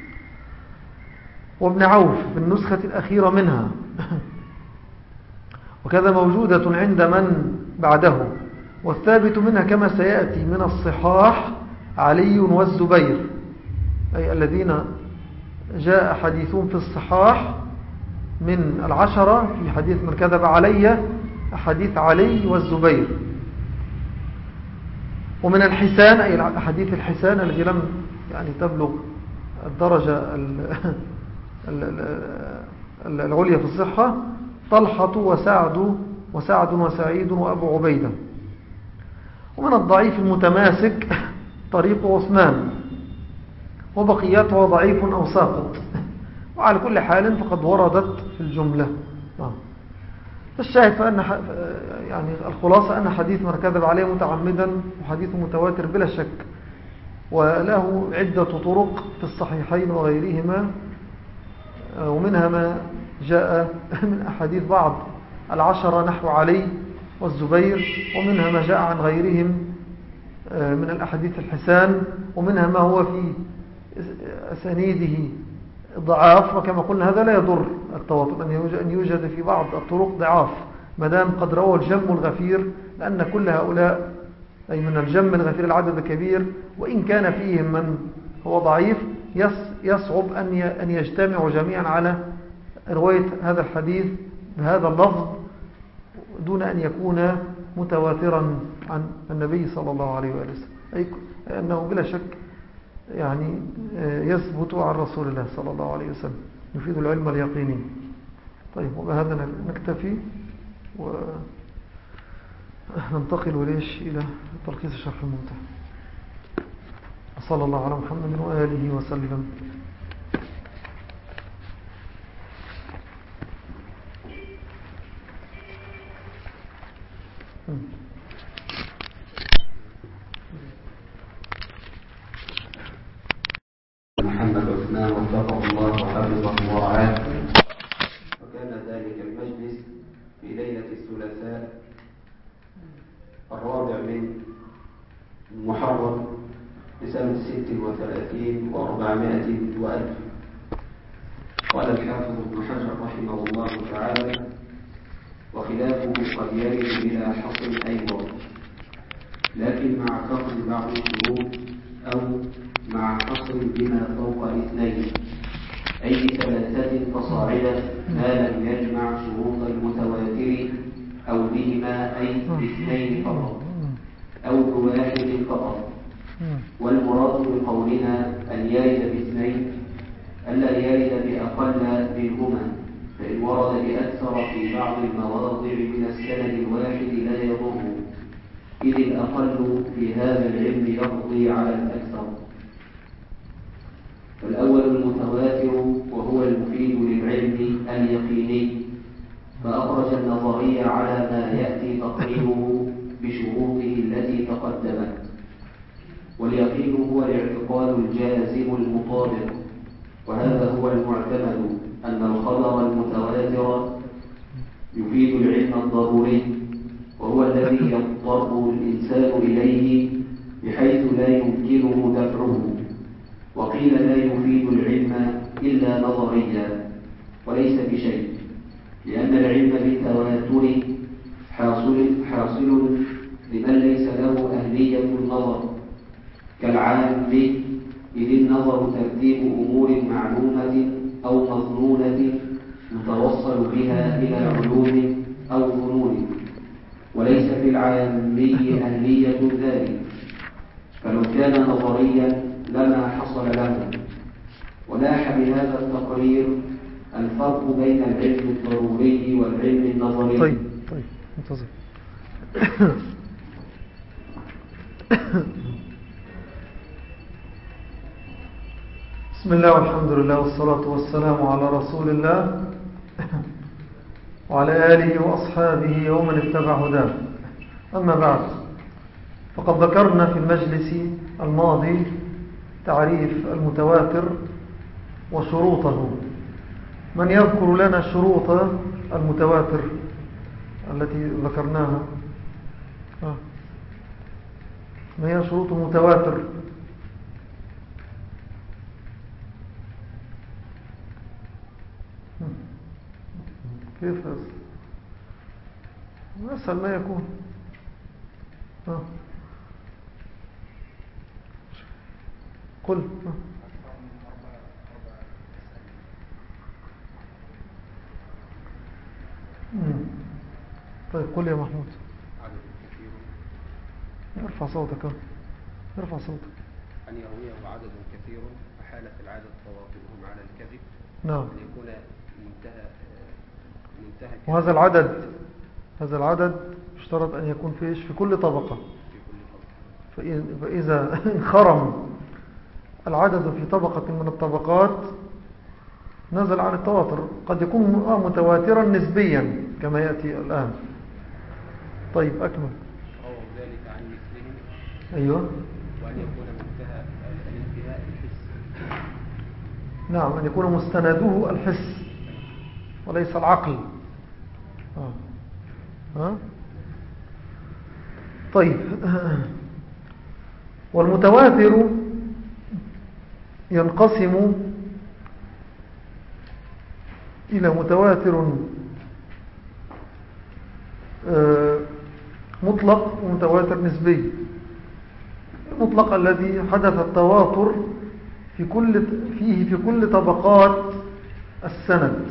S2: وابن عوف في النسخة الأخيرة منها، وكذا موجودة عند من بعده والثابت منها كما سيأتي من الصحاح علي والزبير، أي الذين جاء حديثهم في الصحاح من العشرة في حديث من كذب علي حديث علي والزبير. ومن الحسان أي حديث الحسان الذي لم يعني تبلغ الدرجة العليا في الصحة طلحة وسعد وسعد وسعيد وأبو عبيدة. ومن الضعيف المتماسك طريق عثمان، وبقيته ضعيف أو ساقط، وعلى كل حال فقد وردت في الجملة. فالشاهد فأن يعني الخلاصة أن حديث من كذب عليه متعمدا وحديث متواتر بلا شك، وله عدة طرق في الصحيحين وغيرهما، ومنها ما جاء من أحاديث بعض العشرة نحو علي والزبير، ومنها ما جاء عن غيرهم من الأحاديث الحسان، ومنها ما هو في أسانيده ضعاف. وكما قلنا هذا لا يضر التواتر أن يوجد في بعض الطرق ضعاف ما دام قد روى الجم الغفير، لأن كل هؤلاء أي من الجم الغفير العدد الكبير، وإن كان فيهم من هو ضعيف يصعب أن يجتمعوا جميعا على رواية هذا الحديث بهذا اللفظ دون أن يكون متواترا عن النبي صلى الله عليه وآله وسلم، أي أنه بلا شك يعني يثبت عن رسول الله صلى الله عليه وسلم، يفيد العلم اليقيني. طيب، وبهذا نكتفي وننتقل ليش إلى تلخيص الشرح الممتع. صلى الله على محمد وآله وسلم.
S1: محمد عثمان وفقه الله وحفظه ورعاه. وكان ذلك المجلس في ليلة الثلاثاء الرابع من محرم لسنة ست وثلاثين وأربعمائة وألف. قال الحافظ ابن حجر رحمه الله تعالى: وخلافه قد يرد بلا حصر أيضا، لكن مع كفر بعض الشروط أو مع حصر بما فوق اثنين، أي ثلاثة فصاعدا ما لم يجمع شروط المتواتر أو بهما أي باثنين فقط أو بواحد فقط. والمراد بقولنا أن يرد باثنين ألا يرد بأقل منهما، فإن ورد بأكثر في بعض المواضع من السند الواحد لا يضر، إذ الأقل في هذا العلم يقضي على الأكثر. فالأول المتواتر وهو المفيد للعلم اليقيني، فأخرج النظرية على ما يأتي تقريره بشروطه التي تقدمت. واليقين هو الاعتقاد الجازم المطابق، وهذا هو المعتمد أن الخبر المتواتر يفيد العلم الضروري، وهو الذي يضطر الإنسان إليه بحيث لا يمكنه دفعه. وقيل لا يفيد العلم إلا نظريا وليس بشيء، لأن العلم بالتواتر حاصل, حاصل لمن ليس له أهلية النظر كالعالم، إذ النظر ترتيب أمور معلومة أو مظنونة يتوصل بها إلى علوم أو ظنون، وليس في العامي أهلية ذلك، فلو كان نظريا لما حصل له. ولاح بهذا التقرير الفرق بين العلم الضروري والعلم النظري.
S2: طيب طيب انتظر. بسم الله والحمد لله والصلاة والسلام على رسول الله وعلى آله وأصحابه ومن اتبع هداه. أما بعد، فقد ذكرنا في المجلس الماضي تعريف المتواتر وشروطه. من يذكر لنا شروط المتواتر التي ذكرناها؟ آه. ما هي شروط المتواتر؟ كيف أسهل ما يكون؟ آه. قل آه. طيب قل يا محمود. ارفع صوتك ارفع صوتك.
S1: أن يرويه عدد كثير فحالة العادة تواطؤهم على الكذب.
S2: نعم.
S1: أن يكون منتهى منتهى
S2: وهذا العدد هذا العدد يشترط أن يكون في في كل طبقة. فإذا انخرم العدد في طبقة من الطبقات نزل عن التواتر. قد يكون متواترا نسبيا كما يأتي الآن. طيب أكمل.
S1: أو ذلك عن مثلهم.
S2: أيوة.
S1: وأن يكون منتهى الانتهاء الحس.
S2: نعم، أن يكون مستنده الحس وليس العقل. آه. آه. طيب والمتواتر ينقسم إلى متواتر مطلق ومتواتر نسبي. المطلق الذي حدث التواتر في كل فيه في كل طبقات السند.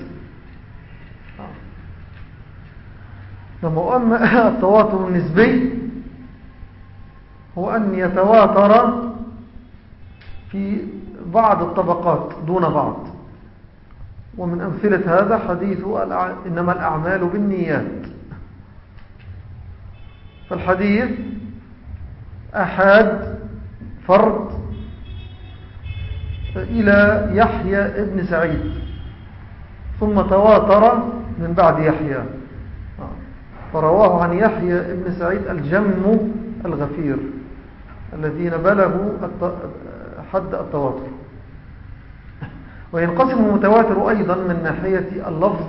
S2: أما التواتر النسبي هو أن يتواتر في بعض الطبقات دون بعض. ومن أمثلة هذا حديث إنما الأعمال بالنيات. فالحديث أحاد فرد إلى يحيى ابن سعيد ثم تواتر من بعد يحيى، فرواه عن يحيى ابن سعيد الجم الغفير الذين بلغوا حد التواتر. وينقسم المتواتر أيضا من ناحية اللفظ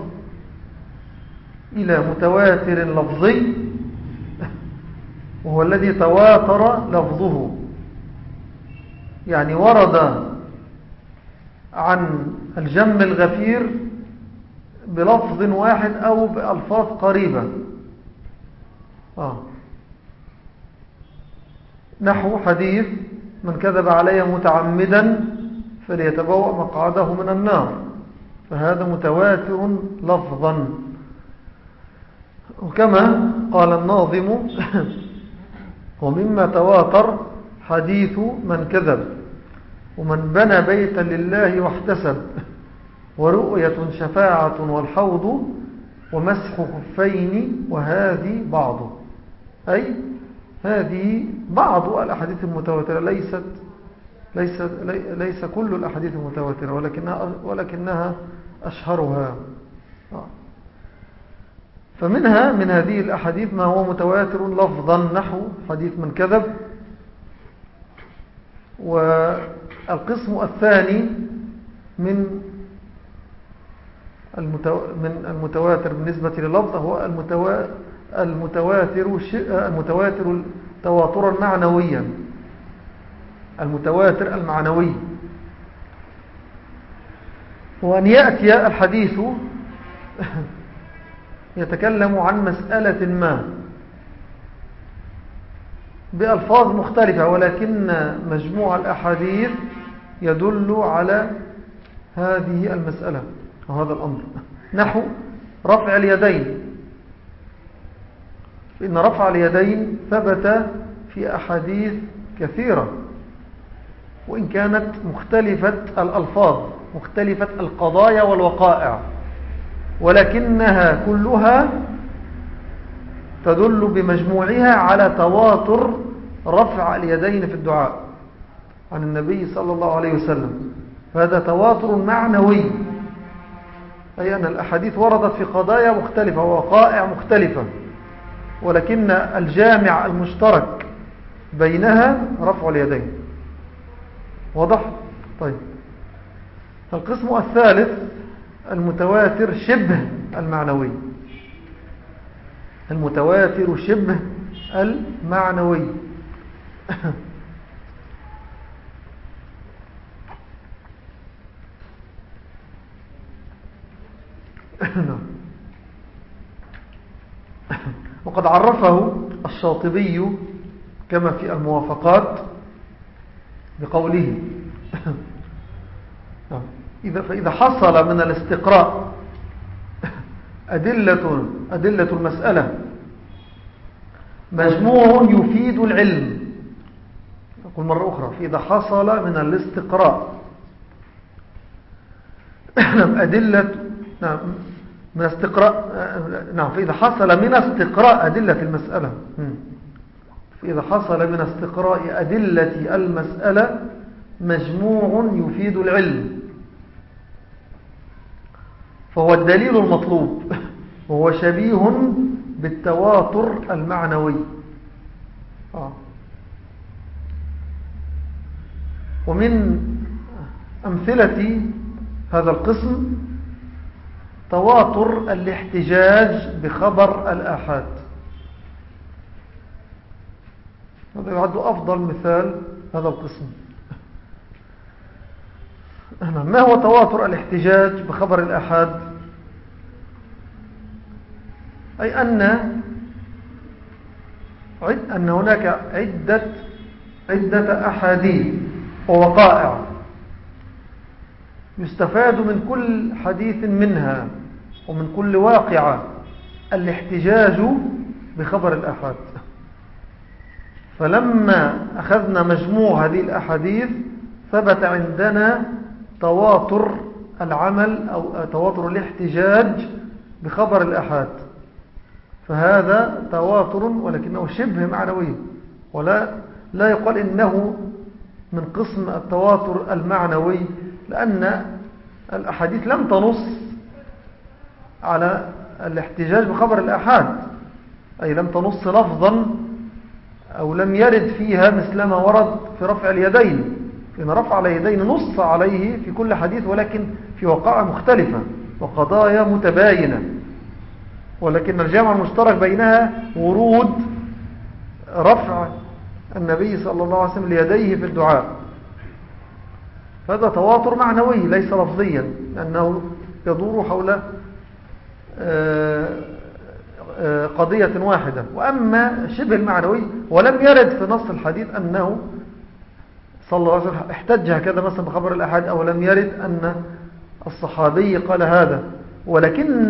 S2: إلى متواتر لفظي وهو الذي تواتر لفظه، يعني ورد عن الجم الغفير بلفظ واحد أو بألفاظ قريبة. آه. نحو حديث من كذب علي متعمدا فليتبوأ مقعده من النار، فهذا متواتر لفظا. وكما قال الناظم ومما تواتر حديث من كذب ومن بنى بيتا لله واحتسب ورؤية شفاعة والحوض ومسح خفين وهذه بعض، أي هذه بعض الأحاديث المتواترة، ليست ليس ليس كل الأحاديث المتواترة ولكنها ولكنها أشهرها. فمنها من هذه الأحاديث ما هو متواتر لفظا نحو حديث من كذب. والقسم الثاني من من المتواتر بالنسبة لللفظ هو المتواتر المتواتر تواترا معنويا، المتواتر المعنوي، وأن يأتي الحديث يتكلم عن مسألة ما بألفاظ مختلفة ولكن مجموع الأحاديث يدل على هذه المسألة أو هذا الأمر. نحو رفع اليدين، إن رفع اليدين ثبت في أحاديث كثيرة وإن كانت مختلفة الألفاظ مختلفة القضايا والوقائع، ولكنها كلها تدل بمجموعها على تواتر رفع اليدين في الدعاء عن النبي صلى الله عليه وسلم. فهذا تواتر معنوي، أي أن الأحاديث وردت في قضايا مختلفة ووقائع مختلفة، ولكن الجامع المشترك بينها رفع اليدين. واضح؟ طيب، القسم الثالث المتواتر شبه المعنوي، المتواتر شبه المعنوي وقد عرفه الشاطبي كما في الموافقات بقوله إذا فإذا حصل من الاستقراء أدلة, أدلة المسألة مجموع يفيد العلم. أقول مرة أخرى، فإذا حصل من الاستقراء أدلة نعم من استقراء نعم فإذا حصل من استقراء أدلة المسألة فإذا حصل من استقراء أدلة المسألة مجموع يفيد العلم فهو الدليل المطلوب، وهو شبيه بالتواتر المعنوي. آه. ومن أمثلة هذا القسم تواتر الاحتجاج بخبر الآحاد. هذا يعد أفضل مثال هذا القسم. ما هو تواتر الاحتجاج بخبر الآحاد؟ أي أن أن هناك عدة عدة أحاديث ووقائع يستفاد من كل حديث منها ومن كل واقعة الاحتجاج بخبر الآحاد. فلما أخذنا مجموع هذه الأحاديث ثبت عندنا تواتر العمل أو تواتر الاحتجاج بخبر الآحاد، فهذا تواتر ولكنه شبه معنوي، ولا لا يقال إنه من قسم التواتر المعنوي، لأن الأحاديث لم تنص على الاحتجاج بخبر الآحاد، أي لم تنص لفظا أو لم يرد فيها مثل ما ورد في رفع اليدين، لأن رفع اليدين نص عليه في كل حديث ولكن في وقائع مختلفة وقضايا متباينة، ولكن الجامع المشترك بينها ورود رفع النبي صلى الله عليه وسلم ليديه في الدعاء. هذا تواتر معنوي ليس لفظيا، لأنه يدور حول قضية واحدة. وأما شبه المعنوي ولم يرد في نص الحديث أنه صلى الله عليه وسلم احتج هكذا مثلا بخبر الأحاد، أو لم يرد أن الصحابي قال هذا، ولكن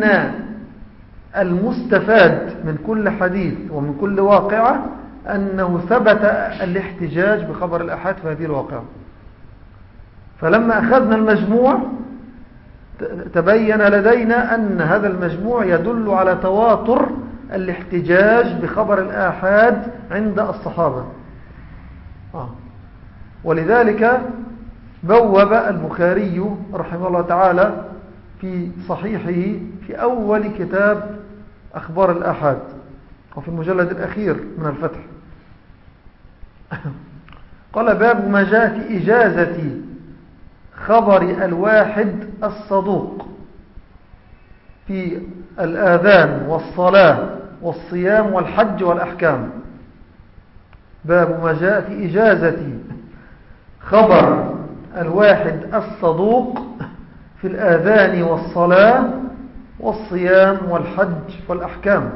S2: المستفاد من كل حديث ومن كل واقعة أنه ثبت الاحتجاج بخبر الأحاد في هذه الواقعة. فلما أخذنا المجموع تبين لدينا أن هذا المجموع يدل على تواتر الاحتجاج بخبر الآحاد عند الصحابة. آه. ولذلك بوب البخاري رحمه الله تعالى في صحيحه في أول كتاب أخبار الآحاد وفي المجلد الأخير من الفتح قال: باب ما جاء في إجازة خبر الواحد الصدوق في الآذان والصلاة والصيام والحج والأحكام. باب ما جاء في إجازة خبر الواحد الصدوق في الآذان والصلاة والصيام والحج والأحكام.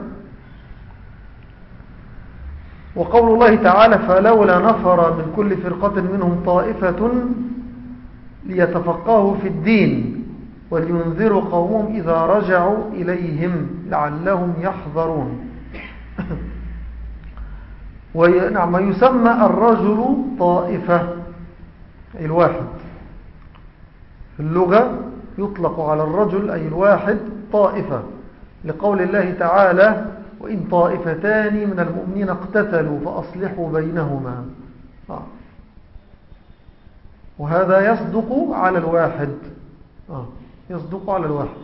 S2: وقول الله تعالى: فلولا نفر من كل فرقة منهم طائفة ليتفقهوا في الدين ولينذروا قومهم إذا رجعوا إليهم لعلهم يحذرون. ونعم يسمى الرجل طائفة، أي الواحد. في اللغة يطلق على الرجل أي الواحد طائفة، لقول الله تعالى: وإن طائفتان من المؤمنين اقتتلوا فأصلحوا بينهما. آه. وهذا يصدق على الواحد. آه. يصدق على الواحد.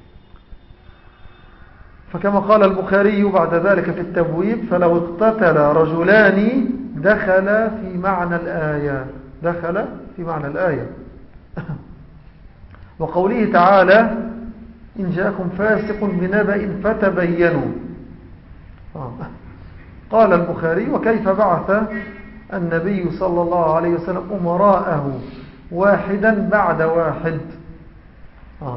S2: فكما قال البخاري بعد ذلك في التبويب: فلو اقتتل رجلان دخل في معنى الآية. دخل في معنى الآية. وقوله تعالى: إن جاءكم فاسق بنبأ فتبينوا. آه. قال البخاري: وكيف بعث النبي صلى الله عليه وسلم أمراءه واحدا بعد واحد. آه.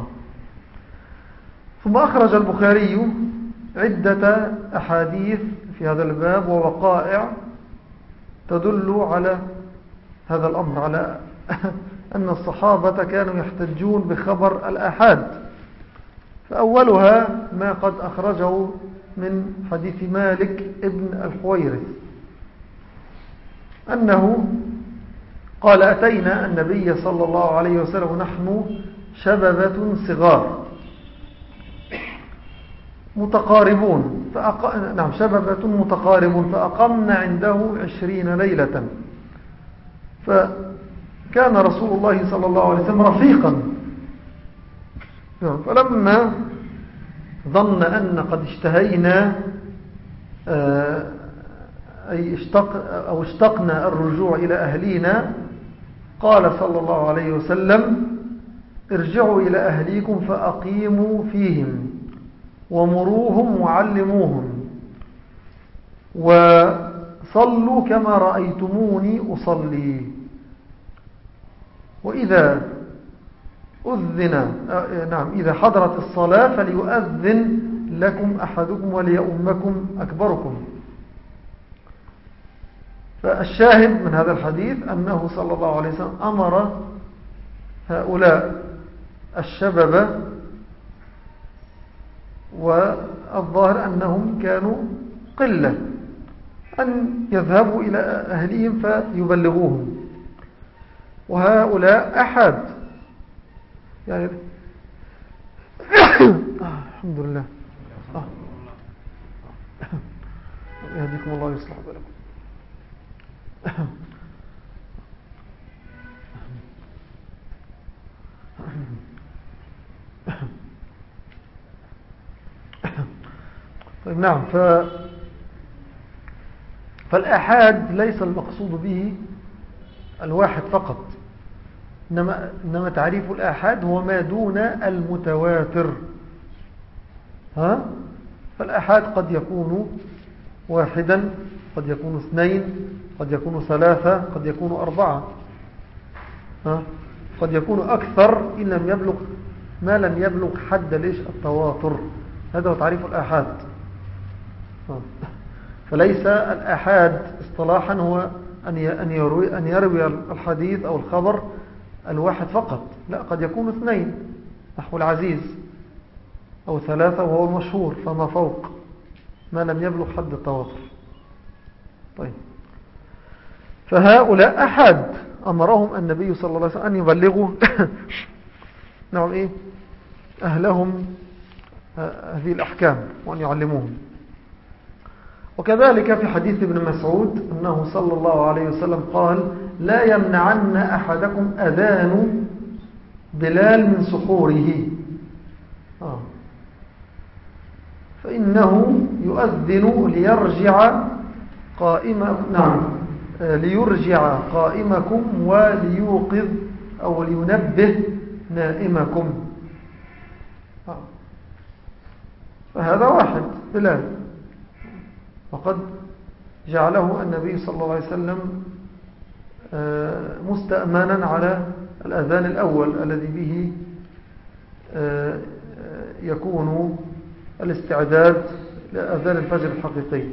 S2: ثم أخرج البخاري عدة أحاديث في هذا الباب ووقائع تدل على هذا الأمر، على أن الصحابة كانوا يحتجون بخبر الآحاد. فأولها ما قد أخرجه من حديث مالك ابن الحويرث أنه قال: أتينا النبي صلى الله عليه وسلم ونحن شببة صغار متقاربون فأق... نعم شببة متقاربون فأقمنا عنده عشرين ليلة. فكان رسول الله صلى الله عليه وسلم رفيقا، فلما ظن أن قد اشتهينا أي اشتق أو اشتقنا الرجوع إلى أهلينا قال صلى الله عليه وسلم: ارجعوا إلى أهليكم فأقيموا فيهم ومروهم وعلموهم وصلوا كما رأيتموني أصلي، وإذا أذن نعم إذا حضرت الصلاة فليؤذن لكم أحدكم وليؤمكم أكبركم. فالشاهد من هذا الحديث أنه صلى الله عليه وسلم أمر هؤلاء الشباب، والظاهر أنهم كانوا قلة، أن يذهبوا إلى أهلهم فيبلغوهم، وهؤلاء أحد يعني آه الحمد لله آه. يهديكم الله ويصلح بالكم. طيب نعم ف... فالآحاد ليس المقصود به الواحد فقط، إنما, إنما تعريف الآحاد هو ما دون المتواتر. ها؟ فالآحاد قد يكون واحدا، قد يكون اثنين، قد يكون ثلاثة، قد يكون أربعة، ها؟ قد يكون أكثر إن لم يبلغ ما لم يبلغ حد ليش التواتر. هذا هو تعريف الآحاد. فليس الآحاد اصطلاحا هو أن يروي, أن يروي الحديث أو الخبر الواحد فقط، لا، قد يكون اثنين نحو العزيز، أو ثلاثة وهو المشهور فما فوق، ما لم يبلغ حد التواتر. طيب، فهؤلاء أحد أمرهم النبي صلى الله عليه وسلم أن يبلغوا نعم إيه أهلهم هذه الأحكام وأن يعلموهم. وكذلك في حديث ابن مسعود أنه صلى الله عليه وسلم قال: لا يمنعن أحدكم أذان بلال من سحوره، آه. فإنه يؤذن ليرجع قائمة نعم ليرجع قائمكم وليوقظ أو لينبه نائمكم. آه. فهذا واحد بلال، وقد جعله النبي صلى الله عليه وسلم مستأمنا على الأذان الأول الذي به يكون الاستعداد لأذان الفجر الحقيقي.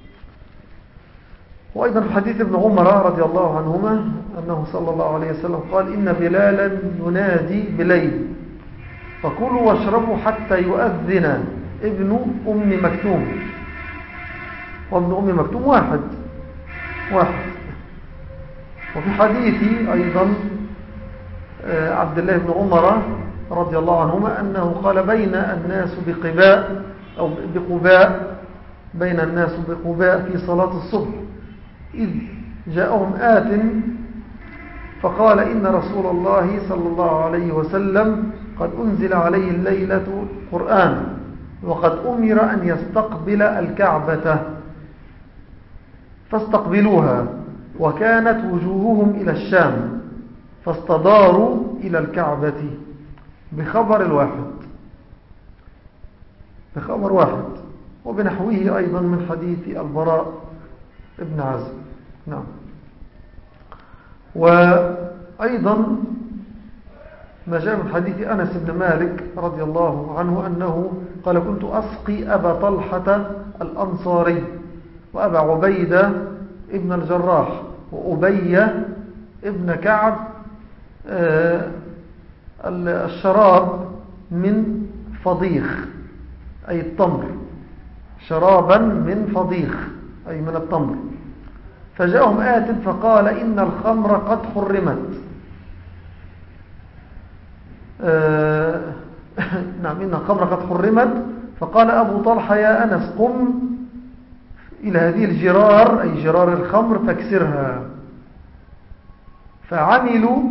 S2: وأيضا حديث ابن عمر رضي الله عنهما أنه صلى الله عليه وسلم قال: إن بلالا ينادي بليل فكلوا واشربوا حتى يؤذن ابن أم مكتوم. وابن أم مكتوم واحد واحد وفي حديث أيضا عبد الله بن عمر رضي الله عنهما أنه قال: بين الناس بقباء أو بقباء بين الناس بقباء في صلاة الصبح إذ جاءهم آت فقال: إن رسول الله صلى الله عليه وسلم قد أنزل عليه الليلة القرآن وقد أمر أن يستقبل الكعبة فاستقبلوها، وكانت وجوههم إلى الشام فاستداروا إلى الكعبة. بخبر الواحد بخبر واحد وبنحوه أيضا من حديث البراء ابن عازب. نعم. وأيضا ما جاء من حديث أنس بن مالك رضي الله عنه أنه قال: كنت أسقي أبا طلحة الأنصاري وأبا عبيدة ابن الجراح وأبي ابن كعب الشراب من فضيخ أي التمر، شرابا من فضيخ أي من التمر. فجاءهم آت فقال إن الخمر قد حرمت. آه نعم إن الخمر قد حرمت. فقال أبو طلحة يا أنس قم إلى هذه الجرار أي جرار الخمر فاكسرها. فعملوا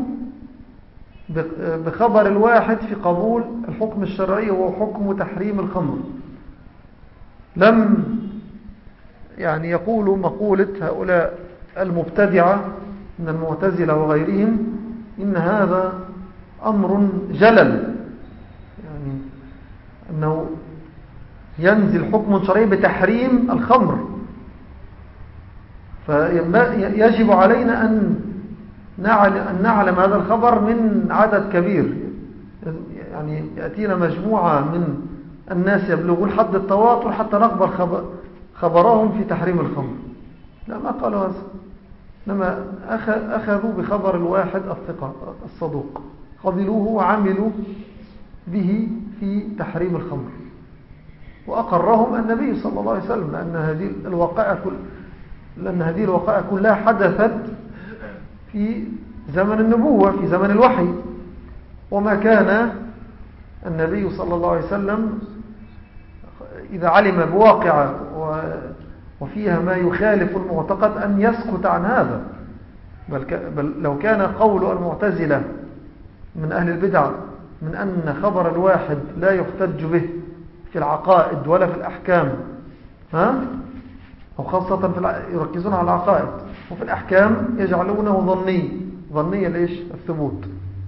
S2: بخبر الواحد في قبول الحكم الشرعي وهو حكم تحريم الخمر. لم يعني يقولوا مقولة هؤلاء المبتدعة من المعتزلة وغيرهم إن هذا أمر جلل، يعني أنه ينزل حكم شرعي بتحريم الخمر، فيجب علينا أن نعلم هذا الخبر من عدد كبير. يعني يأتينا مجموعة من الناس يبلغون حد التواتر حتى نقبل خبرهم في تحريم الخمر. لا، ما قالوا هذا، إنما أخذوا بخبر الواحد الثقة الصدوق، قبلوه وعملوا به في تحريم الخمر، وأقرهم النبي صلى الله عليه وسلم، لأن هذه الوقائع كل لأن هذه الوقائع كلها حدثت في زمن النبوة، في زمن الوحي. وما كان النبي صلى الله عليه وسلم إذا علم بواقعة وفيها ما يخالف المعتقد أن يسكت عن هذا، بل, بل لو كان قول المعتزلة من أهل البدع من أن خبر الواحد لا يحتج به في العقائد ولا في الأحكام، ها؟ أو خاصة في يركزون على العقائد، وفي الأحكام يجعلونه ظني ظنية ليش الثبوت،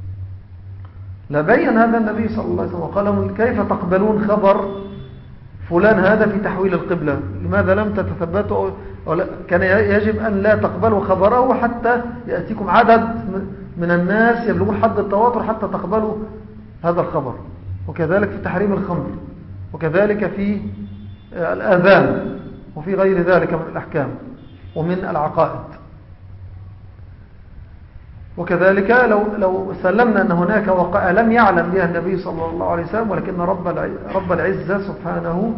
S2: لبين هذا النبي صلى الله عليه وسلم وقال كيف تقبلون خبر فلان هذا في تحويل القبلة؟ لماذا لم تتثبتوا؟ كان يجب أن لا تقبلوا خبره حتى يأتيكم عدد من الناس يبلغون حد التواتر حتى تقبلوا هذا الخبر. وكذلك في تحريم الخمر، وكذلك في الآذان، وفي غير ذلك من الأحكام ومن العقائد. وكذلك لو, لو سلمنا أن هناك وقائع لم يعلم بها النبي صلى الله عليه وسلم ولكن رب رب العزة سبحانه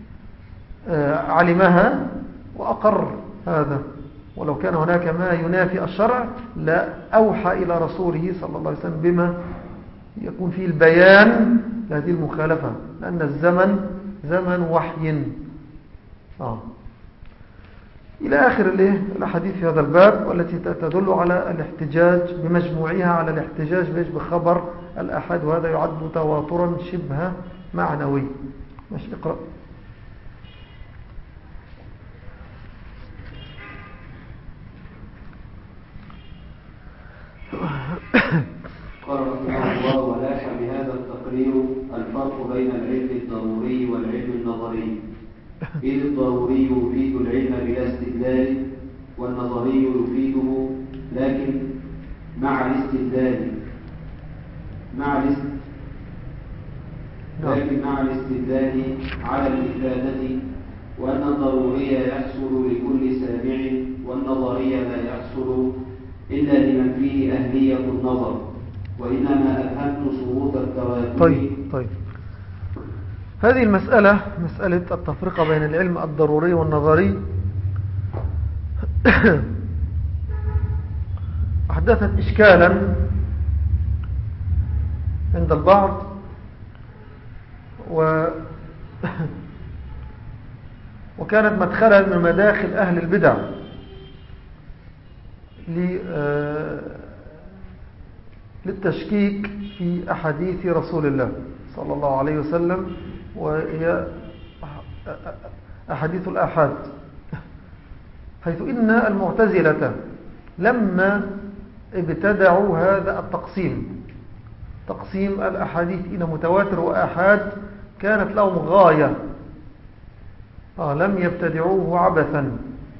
S2: علمها وأقر هذا، ولو كان هناك ما ينافي الشرع لا أوحى إلى رسوله صلى الله عليه وسلم بما يكون فيه البيان لهذه المخالفة، لأن الزمن زمن وحي. آه. إلى آخر الأحاديث في هذا الباب، والتي تدل على الاحتجاج بمجموعها على الاحتجاج بخبر الأحد، وهذا يعد تواترا شبه معنوي. ماشي، اقرأ.
S1: قال رحمه الله ولاح بهذا التقرير الفرق بين العلم الضروري والعلم النظري، إذ الضروري يفيد العلم بلا استدلال، والنظري يفيده لكن مع الاستدلال مع الاست... لكن مع الاستدلال على الإفادة، وأن الضروري يحصل لكل سامع والنظري لا يحصل إلا لمن فيه أهلية النظر، وإنما أفهمت شروط التواتر.
S2: طيب طيب هذه المسألة مسألة التفرقة بين العلم الضروري والنظري أحدثت إشكالا عند البعض، و وكانت مدخلا من مداخل أهل البدع للتشكيك في أحاديث رسول الله صلى الله عليه وسلم، وهي أحاديث الآحاد، حيث إن المعتزلة لما ابتدعوا هذا التقسيم، تقسيم الأحاديث إلى متواتر وآحاد، كانت لهم غاية، آه لم يبتدعوه عبثا،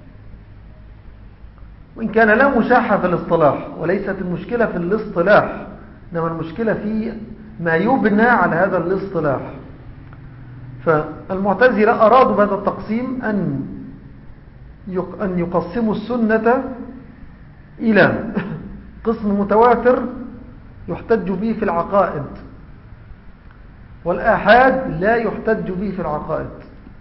S2: وإن كان لا مشاحة في الاصطلاح، وليست المشكلة في الاصطلاح، إنما المشكلة في ما يبنى على هذا الاصطلاح. فالمعتزلة أرادوا بهذا التقسيم أن أن يقسموا السنة إلى قسم متواتر يحتج به في العقائد، والآحاد لا يحتج به في العقائد.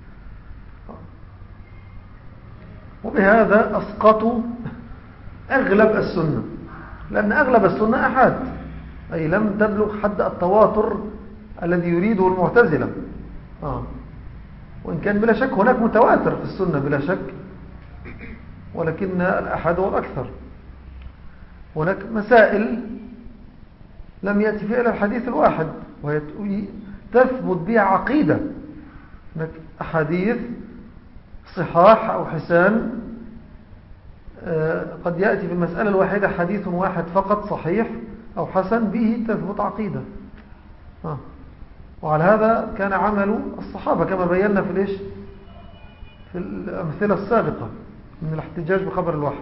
S2: وبهذا أسقطوا أغلب السنة، لأن أغلب السنة آحاد، أي لم تبلغ حد التواتر الذي يريده المعتزلة. آه. وإن كان بلا شك هناك متواتر في السنة بلا شك، ولكن الآحاد هو الأكثر. هناك مسائل لم يأتي فيها إلا الحديث الواحد وهي تثبت بها عقيدة. هناك أحاديث صحاح أو حسان قد يأتي في المسألة الواحدة حديث واحد فقط صحيح أو حسن به تثبت عقيدة. آه. وعلى هذا كان عمل الصحابة كما بينا في الإيش في الأمثلة السابقة من الاحتجاج بخبر الواحد.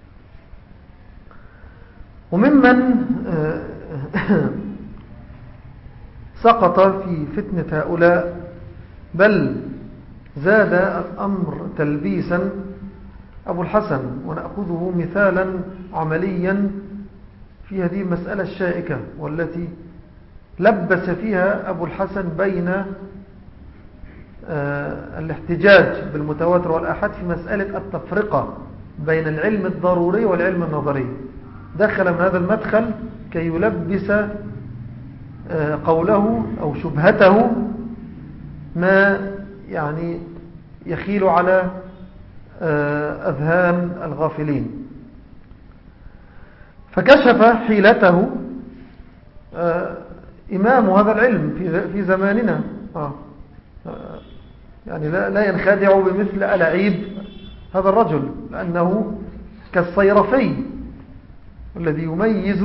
S2: وممن سقط في فتنة هؤلاء بل زاد الأمر تلبيسا أبو الحسن، ونأخذه مثالا عمليا في هذه المسألة الشائكة والتي لبس فيها أبو الحسن بين الاحتجاج بالمتواتر والآحاد في مسألة التفرقة بين العلم الضروري والعلم النظري. دخل من هذا المدخل كي يلبس قوله أو شبهته ما يعني يخيل على أذهان الغافلين، فكشف حيلته إمام هذا العلم في زماننا. يعني لا ينخدع بمثل ألعيب هذا الرجل، لأنه كالصيرفي الذي يميز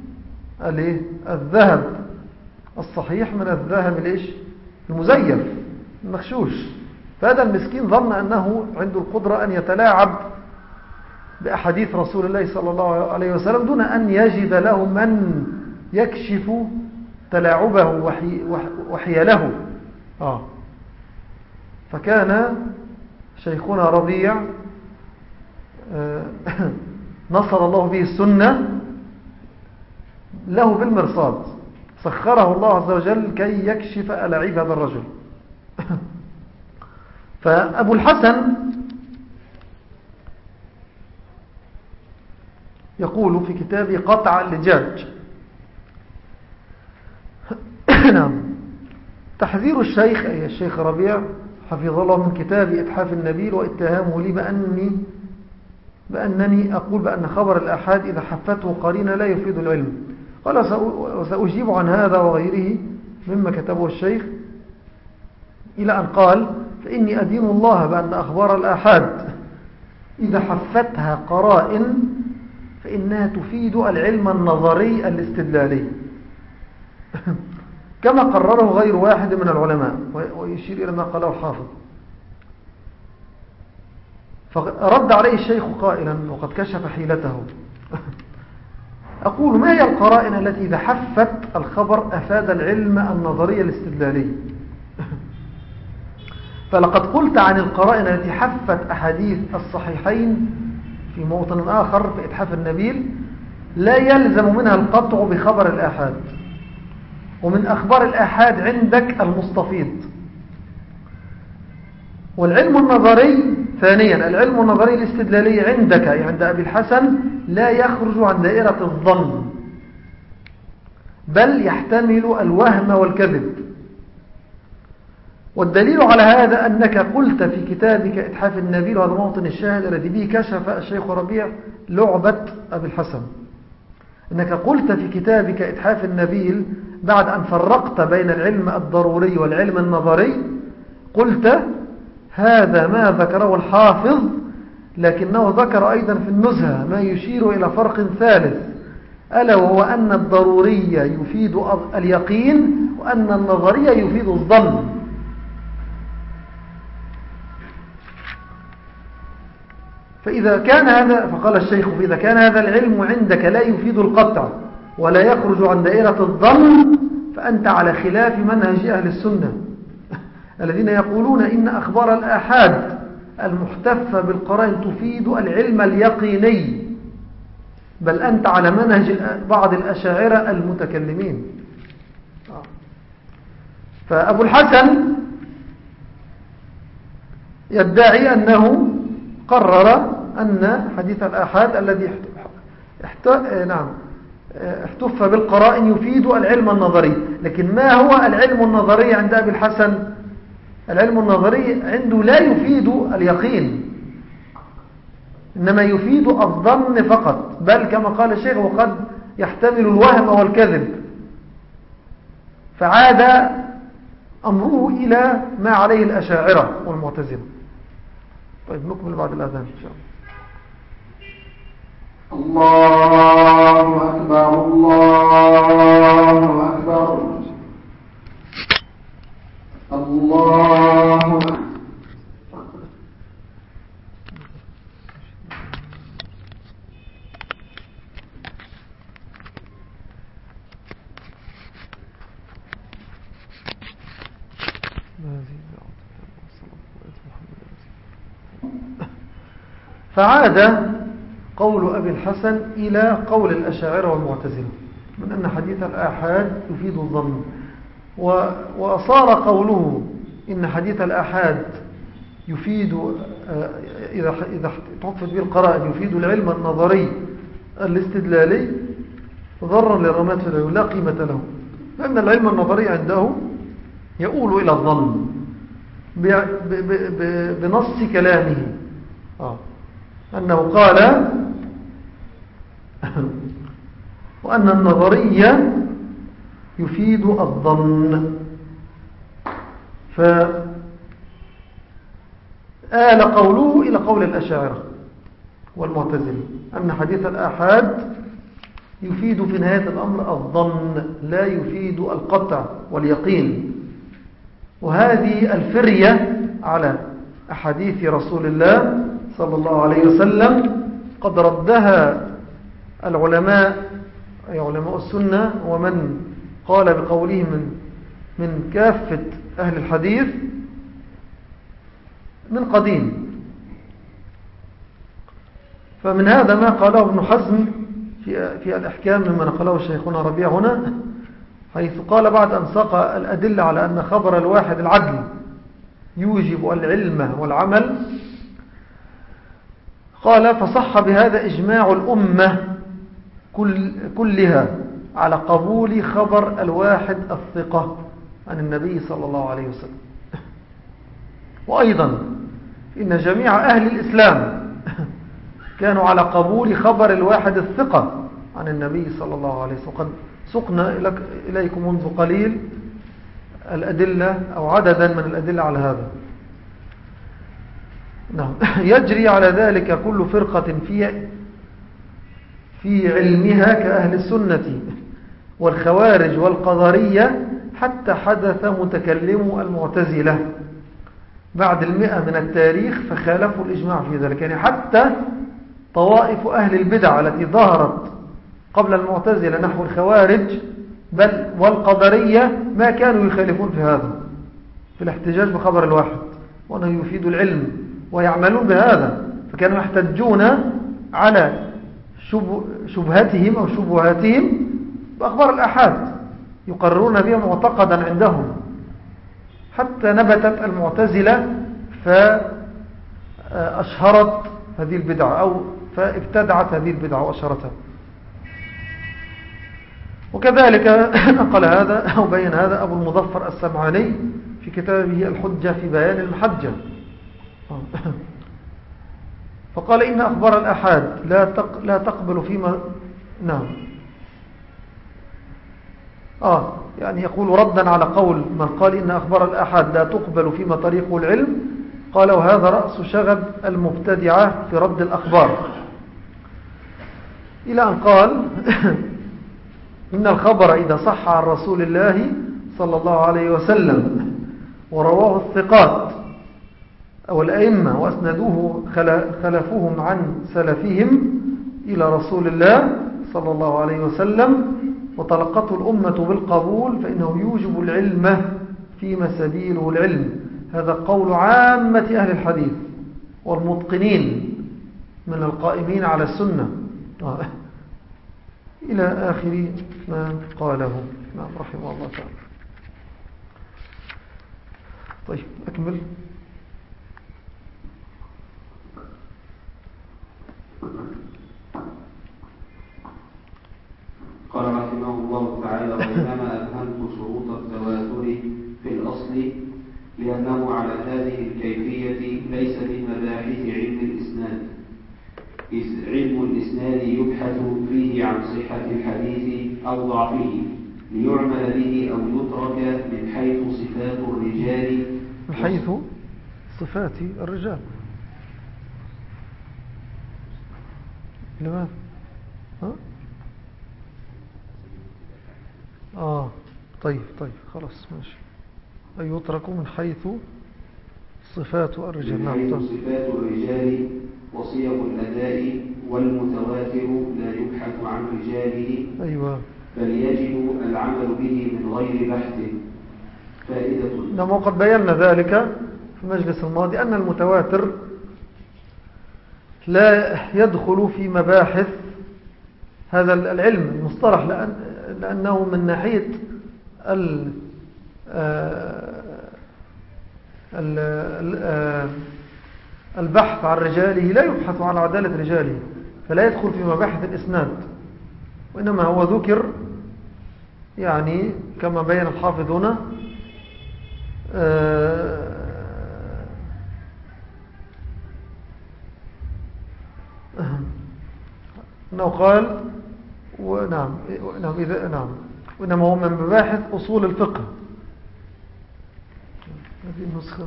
S2: الذهب الصحيح من الذهب المزيف المغشوش. فهذا المسكين ظن أنه عنده القدرة أن يتلاعب بأحاديث رسول الله صلى الله عليه وسلم دون أن يجد له من يكشف تلاعبه وحيله. آه. فكان شيخنا ربيع نصر الله به السنة له بالمرصاد، سخره الله عز وجل كي يكشف ألاعيب هذا الرجل. فأبو الحسن يقول في كتابه قطع اللجاج نعم تحذير الشيخ أي الشيخ ربيع حفظه الله من كتاب إتحاف النبيل واتهامه لي بأني بأنني أقول بأن خبر الآحاد إذا حفته قرينة لا يفيد العلم. قال سأجيب عن هذا وغيره مما كتبه الشيخ، إلى أن قال فإني أدين الله بأن أخبار الآحاد إذا حفتها قرائن فإنها تفيد العلم النظري الاستدلالي كما قرره غير واحد من العلماء، ويشير إلى ما قاله الحافظ. فرد عليه الشيخ قائلا وقد كشف حيلته أقول ما هي القرائن التي إذا حفت الخبر أفاد العلم النظري الاستدلالي؟ فلقد قلت عن القرائن التي حفت أحاديث الصحيحين في موطن آخر في إتحاف النبيل لا يلزم منها القطع بخبر الآحاد، ومن أخبار الآحاد عندك المستفيض. والعلم النظري ثانيا العلم النظري الاستدلالي عندك عند أبي الحسن لا يخرج عن دائرة الظن، بل يحتمل الوهم والكذب. والدليل على هذا أنك قلت في كتابك إتحاف النبيل، وهذا موطن الشاهد الذي به كشف الشيخ ربيع لعبة أبي الحسن، أنك قلت في كتابك إتحاف النبيل بعد أن فرقت بين العلم الضروري والعلم النظري قلت هذا ما ذكره الحافظ، لكنه ذكر أيضا في النزهة ما يشير إلى فرق ثالث، ألا وهو أن الضروري يفيد اليقين وأن النظري يفيد الظن. فإذا كان هذا فقال الشيخ فإذا كان هذا العلم عندك لا يفيد القطع ولا يخرج عن دائرة الظن فأنت على خلاف منهج أهل السنة الذين يقولون إن أخبار الآحاد المحتفة بالقرائن تفيد العلم اليقيني، بل أنت على منهج بعض الأشاعرة المتكلمين. فأبو الحسن يدعي أنه قرر أن حديث الآحاد الذي احت... نعم احتف بالقرائن يفيد العلم النظري. لكن ما هو العلم النظري عند أبي الحسن؟ العلم النظري عنده لا يفيد اليقين، إنما يفيد الظن فقط، بل كما قال الشيخ وقد يحتمل الوهم والكذب. فعاد أمره إلى ما عليه الأشاعرة والمعتزلة. طيب نكمل بعد الأذان إن شاء الله.
S1: الله أكبر الله أكبر الله أكبر.
S2: فعاد قول أبي الحسن إلى قول الأشاعرة والمعتزلة من أن حديث الآحاد يفيد الظن، وصار قوله إن حديث الآحاد يفيد إذا إذا تحفظ به القرائن يفيد العلم النظري الاستدلالي ضرا للرمات في العلم لا قيمة له، لأن العلم النظري عنده يؤول إلى الظن بنص كلامه. آه. أنه قال وأن النظرية يفيد الظن، فآل قوله إلى قول الأشاعرة والمعتزلة أن حديث الآحاد يفيد في نهاية الأمر الظن لا يفيد القطع واليقين. وهذه الفرية على أحاديث رسول الله صلى الله عليه وسلم قد ردها العلماء أي علماء السنة ومن قال بقوله من من كافة أهل الحديث من قديم. فمن هذا ما قاله ابن حزم في في الأحكام مما نقله شيخنا ربيع هنا، حيث قال بعد أن ساق الأدلة على أن خبر الواحد العدل يوجب العلم والعمل، قال فصح بهذا إجماع الأمة كل كلها على قبول خبر الواحد الثقة عن النبي صلى الله عليه وسلم. وأيضا إن جميع أهل الإسلام كانوا على قبول خبر الواحد الثقة عن النبي صلى الله عليه وسلم. وقد سقنا إليكم منذ قليل الأدلة أو عددا من الأدلة على هذا. نعم. يجري على ذلك كل فرقة في في علمها كأهل السنة والخوارج والقدرية، حتى حدث متكلم المعتزلة بعد المئة من التاريخ فخالفوا الإجماع في ذلك. يعني حتى طوائف أهل البدع التي ظهرت قبل المعتزلة نحو الخوارج بل والقدرية ما كانوا يخالفون في هذا، في الاحتجاج بخبر الواحد وأنه يفيد العلم ويعملون بهذا، فكانوا يحتجون على شبهتهم أو شبهاتهم بأخبار الآحاد يقررون بها معتقدا عندهم، حتى نبتت المعتزلة فأشهرت هذه البدعة أو فابتدعت هذه البدعة وأشهرتها. وكذلك نقل هذا أو بين هذا أبو المظفر السمعاني في كتابه الحجة في بيان المحجة، فقال إن أخبار الآحاد لا لا تقبل فيما نعم آه يعني يقول ردا على قول من قال إن أخبار الآحاد لا تقبل فيما طريقه العلم، قال وهذا رأس شغب المبتدعة في رد الأخبار، إلى أن قال إن الخبر إذا صح عن رسول الله صلى الله عليه وسلم ورواه الثقات أو الأئمة وأسندوه خلفوهم عن سلفهم إلى رسول الله صلى الله عليه وسلم وتلقته الأمة بالقبول فإنه يوجب العلم فيما سبيله العلم. هذا قول عامة أهل الحديث والمتقنين من القائمين على السنة إلى آخر ما قاله. نعم رحمه الله تعالى. طيب أكمل.
S1: قال رحمه الله تعالى: وإنما أفهمت شروط التواتر في الأصل لأنه على هذه الكيفية ليس من مباحث علم الإسناد، إذ علم الإسناد يبحث فيه عن صحة الحديث أو ضعفه ليعمل به أو يترك من حيث صفات الرجال
S2: من حيث صفات الرجال. لماذا؟ ها؟ آه طيب طيب خلاص ماشي. أي يترك من حيث صفات الرجال.
S1: من حيث صفات الرجال وصيغ الأداء، والمتواتر لا يبحث عن رجاله.
S2: أيوة.
S1: بل يجب العمل به من غير بحث. فائدة.
S2: نعم وقد بينا ذلك في المجلس الماضي أن المتواتر لا يدخل في مباحث هذا العلم المصطلح، لأن لأنه من ناحية ال البحث عن رجاله لا يبحث عن عدالة رجاله، فلا يدخل في مباحث الإسناد، وإنما هو ذكر يعني كما بين الحافظ هنا أنه قال ونعم نعم إذا نعم وإنما هو من مباحث أصول الفقه. هذه النسخة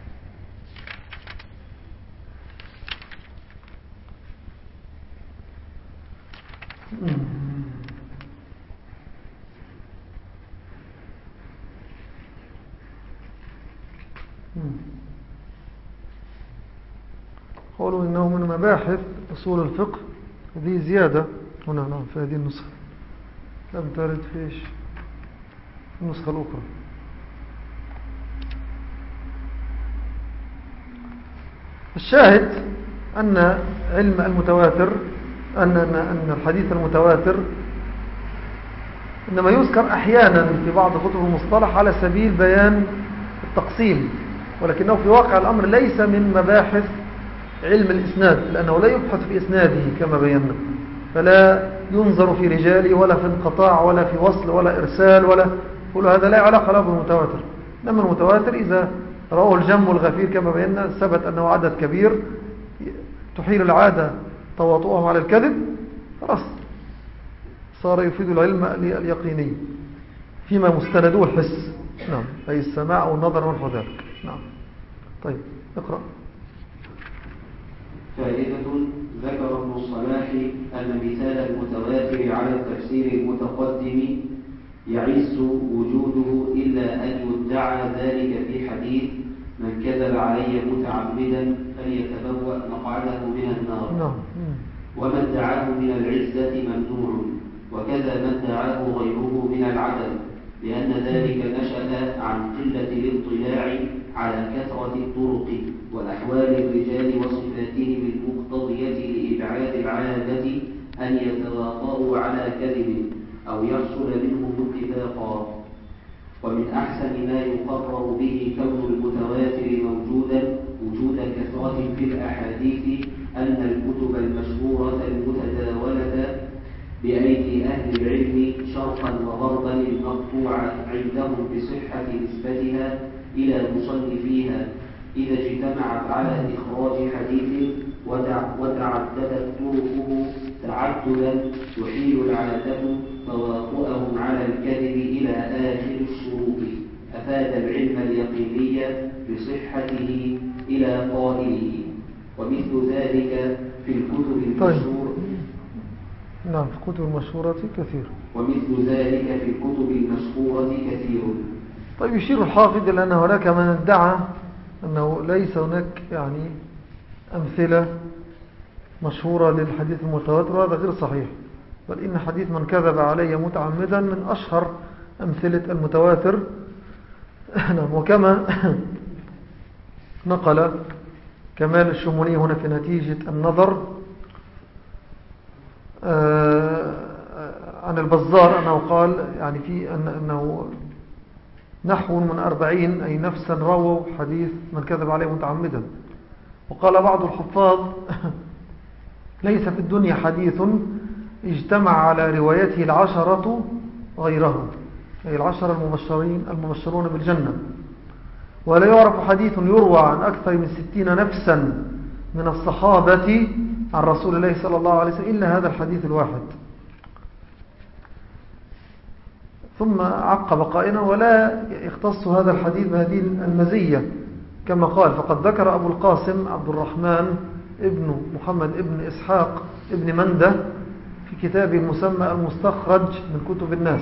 S2: قالوا إنه من مباحث أصول الفقه. هذه زيادة هنا نعم في هذه النسخة، لم ترد فيش النسخة الأخرى. الشاهد أن علم المتواتر أن أن الحديث المتواتر إنما يذكر أحيانا في بعض كتب المصطلح على سبيل بيان التقسيم، ولكنه في واقع الأمر ليس من مباحث علم الإسناد، لأنه لا يبحث في إسناده كما بينا، فلا ينظر في رجاله ولا في انقطاع ولا في وصل ولا إرسال ولا كل هذا لا علاقة له بالمتواتر. إنما المتواتر إذا رواه الجم والغفير كما بينا ثبت أنه عدد كبير تحيل العادة تواطؤهم على الكذب، خلاص صار يفيد العلم اليقيني فيما مستنده الحس، نعم أي السماع أو النظر ونحو ذلك. نعم طيب اقرأ.
S1: فائدة. ذكر ابن الصلاح أن مثال المتواتر على التفسير المتقدم يعز وجوده إلا أن يدعى ذلك في حديث: من كذب علي متعمدا فليتبوأ مقعده من النار. وما ادعاه من العزة ممنوع، وكذا ما ادعاه غيره من العدل، لأن ذلك نشأ عن قلة الاطلاع على كثرة الطرق والأحوال الرجال وصفاتهم المقتضية لإبعاد العادة أن يتواطؤوا على كذب أو يحصل منهم اتفاقا. ومن أحسن ما يقرر به كون المتواتر موجودا وجود كثرة في الأحاديث أن الكتب المشهورة المتداولة بأيدي أهل العلم شرقا وغربا المقطوعة عندهم بصحة نسبتها إلى مصنفيها إذا اجتمعت على إخراج حديث وتعددت طرقه تعددا يحيل العادة تواطؤهم على الكذب إلى آخر الشروط، أفاد العلم اليقيني بصحته إلى قائله. ومثل ذلك في الكتب المشهورة.
S2: نعم في الكتب المشهورة كثير.
S1: ومثل ذلك في الكتب المشهورة كثير.
S2: طيب يشير الحافظ إلى أن هناك من ادعى أنه ليس هناك يعني أمثلة مشهورة للحديث المتواتر، وهذا غير صحيح، بل إن حديث من كذب علي متعمدا من أشهر أمثلة المتواتر. وكما نقل كمال الشموني هنا في نتيجة النظر عن البزار أنه قال يعني في أنه نحو من أربعين أي نفسا رووا حديث من كذب عليه متعمدا. وقال بعض الحفاظ ليس في الدنيا حديث اجتمع على روايته العشرة غيره، أي العشرة المبشرين المبشرون بالجنة، ولا يعرف حديث يروى عن أكثر من ستين نفسا من الصحابة عن رسول الله صلى الله عليه وسلم إلا هذا الحديث الواحد. ثم عقب قائلا ولا يختص هذا الحديث بهذه المزية كما قال، فقد ذكر أبو القاسم عبد الرحمن ابن محمد ابن إسحاق ابن مندة في كتابه المسمى المستخرج من كتب الناس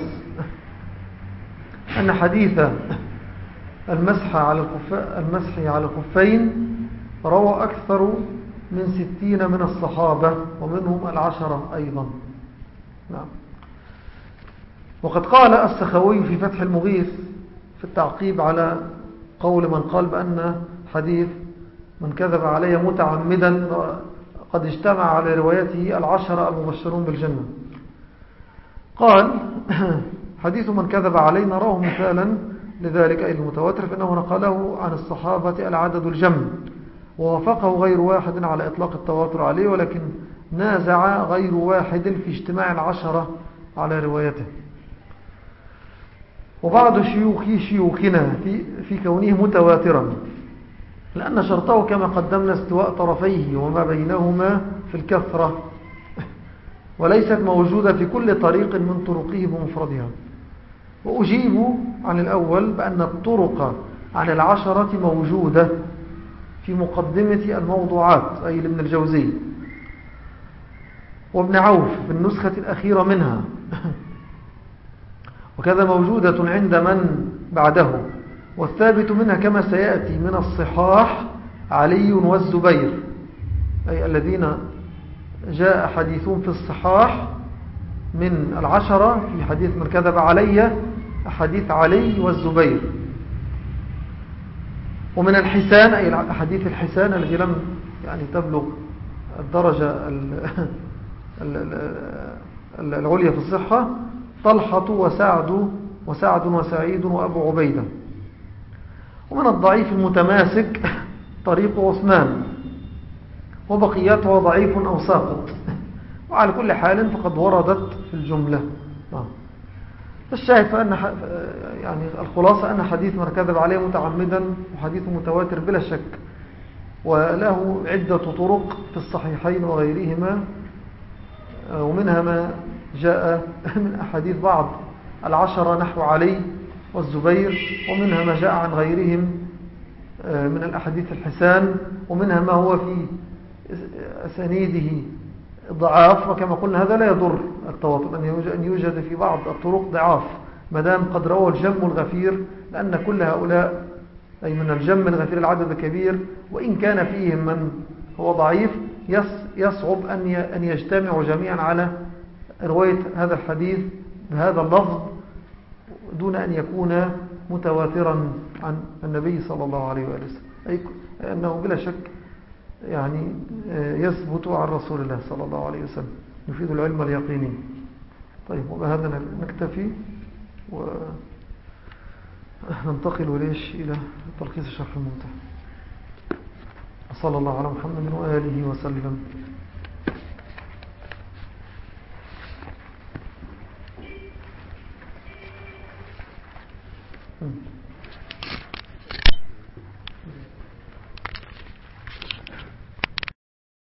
S2: أن حديث المسح على المسح على الخفين روى أكثر من ستين من الصحابة ومنهم العشرة أيضا. نعم. وقد قال السخوي في فتح المغيث في التعقيب على قول من قال بأن حديث من كذب علي متعمدا قد اجتمع على روايته العشرة المبشرون بالجنة، قال حديث من كذب علينا نراه مثالا لذلك أي المتواتر، فإنه نقله عن الصحابة العدد الجم، ووافقه غير واحد على إطلاق التواتر عليه، ولكن نازع غير واحد في اجتماع العشرة على روايته. وبعض شيوخي شيوخنا في, في كونه متواترا، لأن شرطه كما قدمنا استواء طرفيه وما بينهما في الكثرة، وليست موجودة في كل طريق من طرقه بمفردها. وأجيب عن الأول بأن الطرق عن العشرة موجودة في مقدمة الموضوعات أي لابن الجوزي وابن عوف في النسخة الأخيرة منها، وكذا موجودة عند من بعده، والثابت منها كما سيأتي من الصحاح علي والزبير، أي الذين جاء حديثون في الصحاح من العشرة في حديث من كذب علي حديث علي والزبير. ومن الحسان أي حديث الحسان الذي لم يعني تبلغ الدرجة العليا في الصحة طلحة وسعد وسعد وسعيد وأبو عبيدة. ومن الضعيف المتماسك طريق عثمان، وبقيته ضعيف أو ساقط، وعلى كل حال فقد وردت في الجملة. فالشاهد فأن يعني الخلاصة أن حديث من كذب عليه متعمدا وحديث متواتر بلا شك، وله عدة طرق في الصحيحين وغيرهما، ومنها ما جاء من أحاديث بعض العشرة نحو علي والزبير، ومنها ما جاء عن غيرهم من الأحاديث الحسان، ومنها ما هو في أسانيده ضعاف، وكما قلنا هذا لا يضر التواتر أن يوجد في بعض الطرق ضعاف مدام قد روى الجم الغفير، لأن كل هؤلاء أي من الجم الغفير العدد الكبير، وإن كان فيهم من هو ضعيف يصعب أن يجتمعوا جميعا على رواية هذا الحديث بهذا اللفظ دون أن يكون متواترا عن النبي صلى الله عليه وآله وسلم، أي أنه بلا شك يعني يثبت عن رسول الله صلى الله عليه وسلم، يفيد العلم اليقيني. طيب، وبهذا نكتفي وننتقل ليش إلى تلخيص الشرح الممتع. صلى الله على محمد وآله وسلم. Hmm.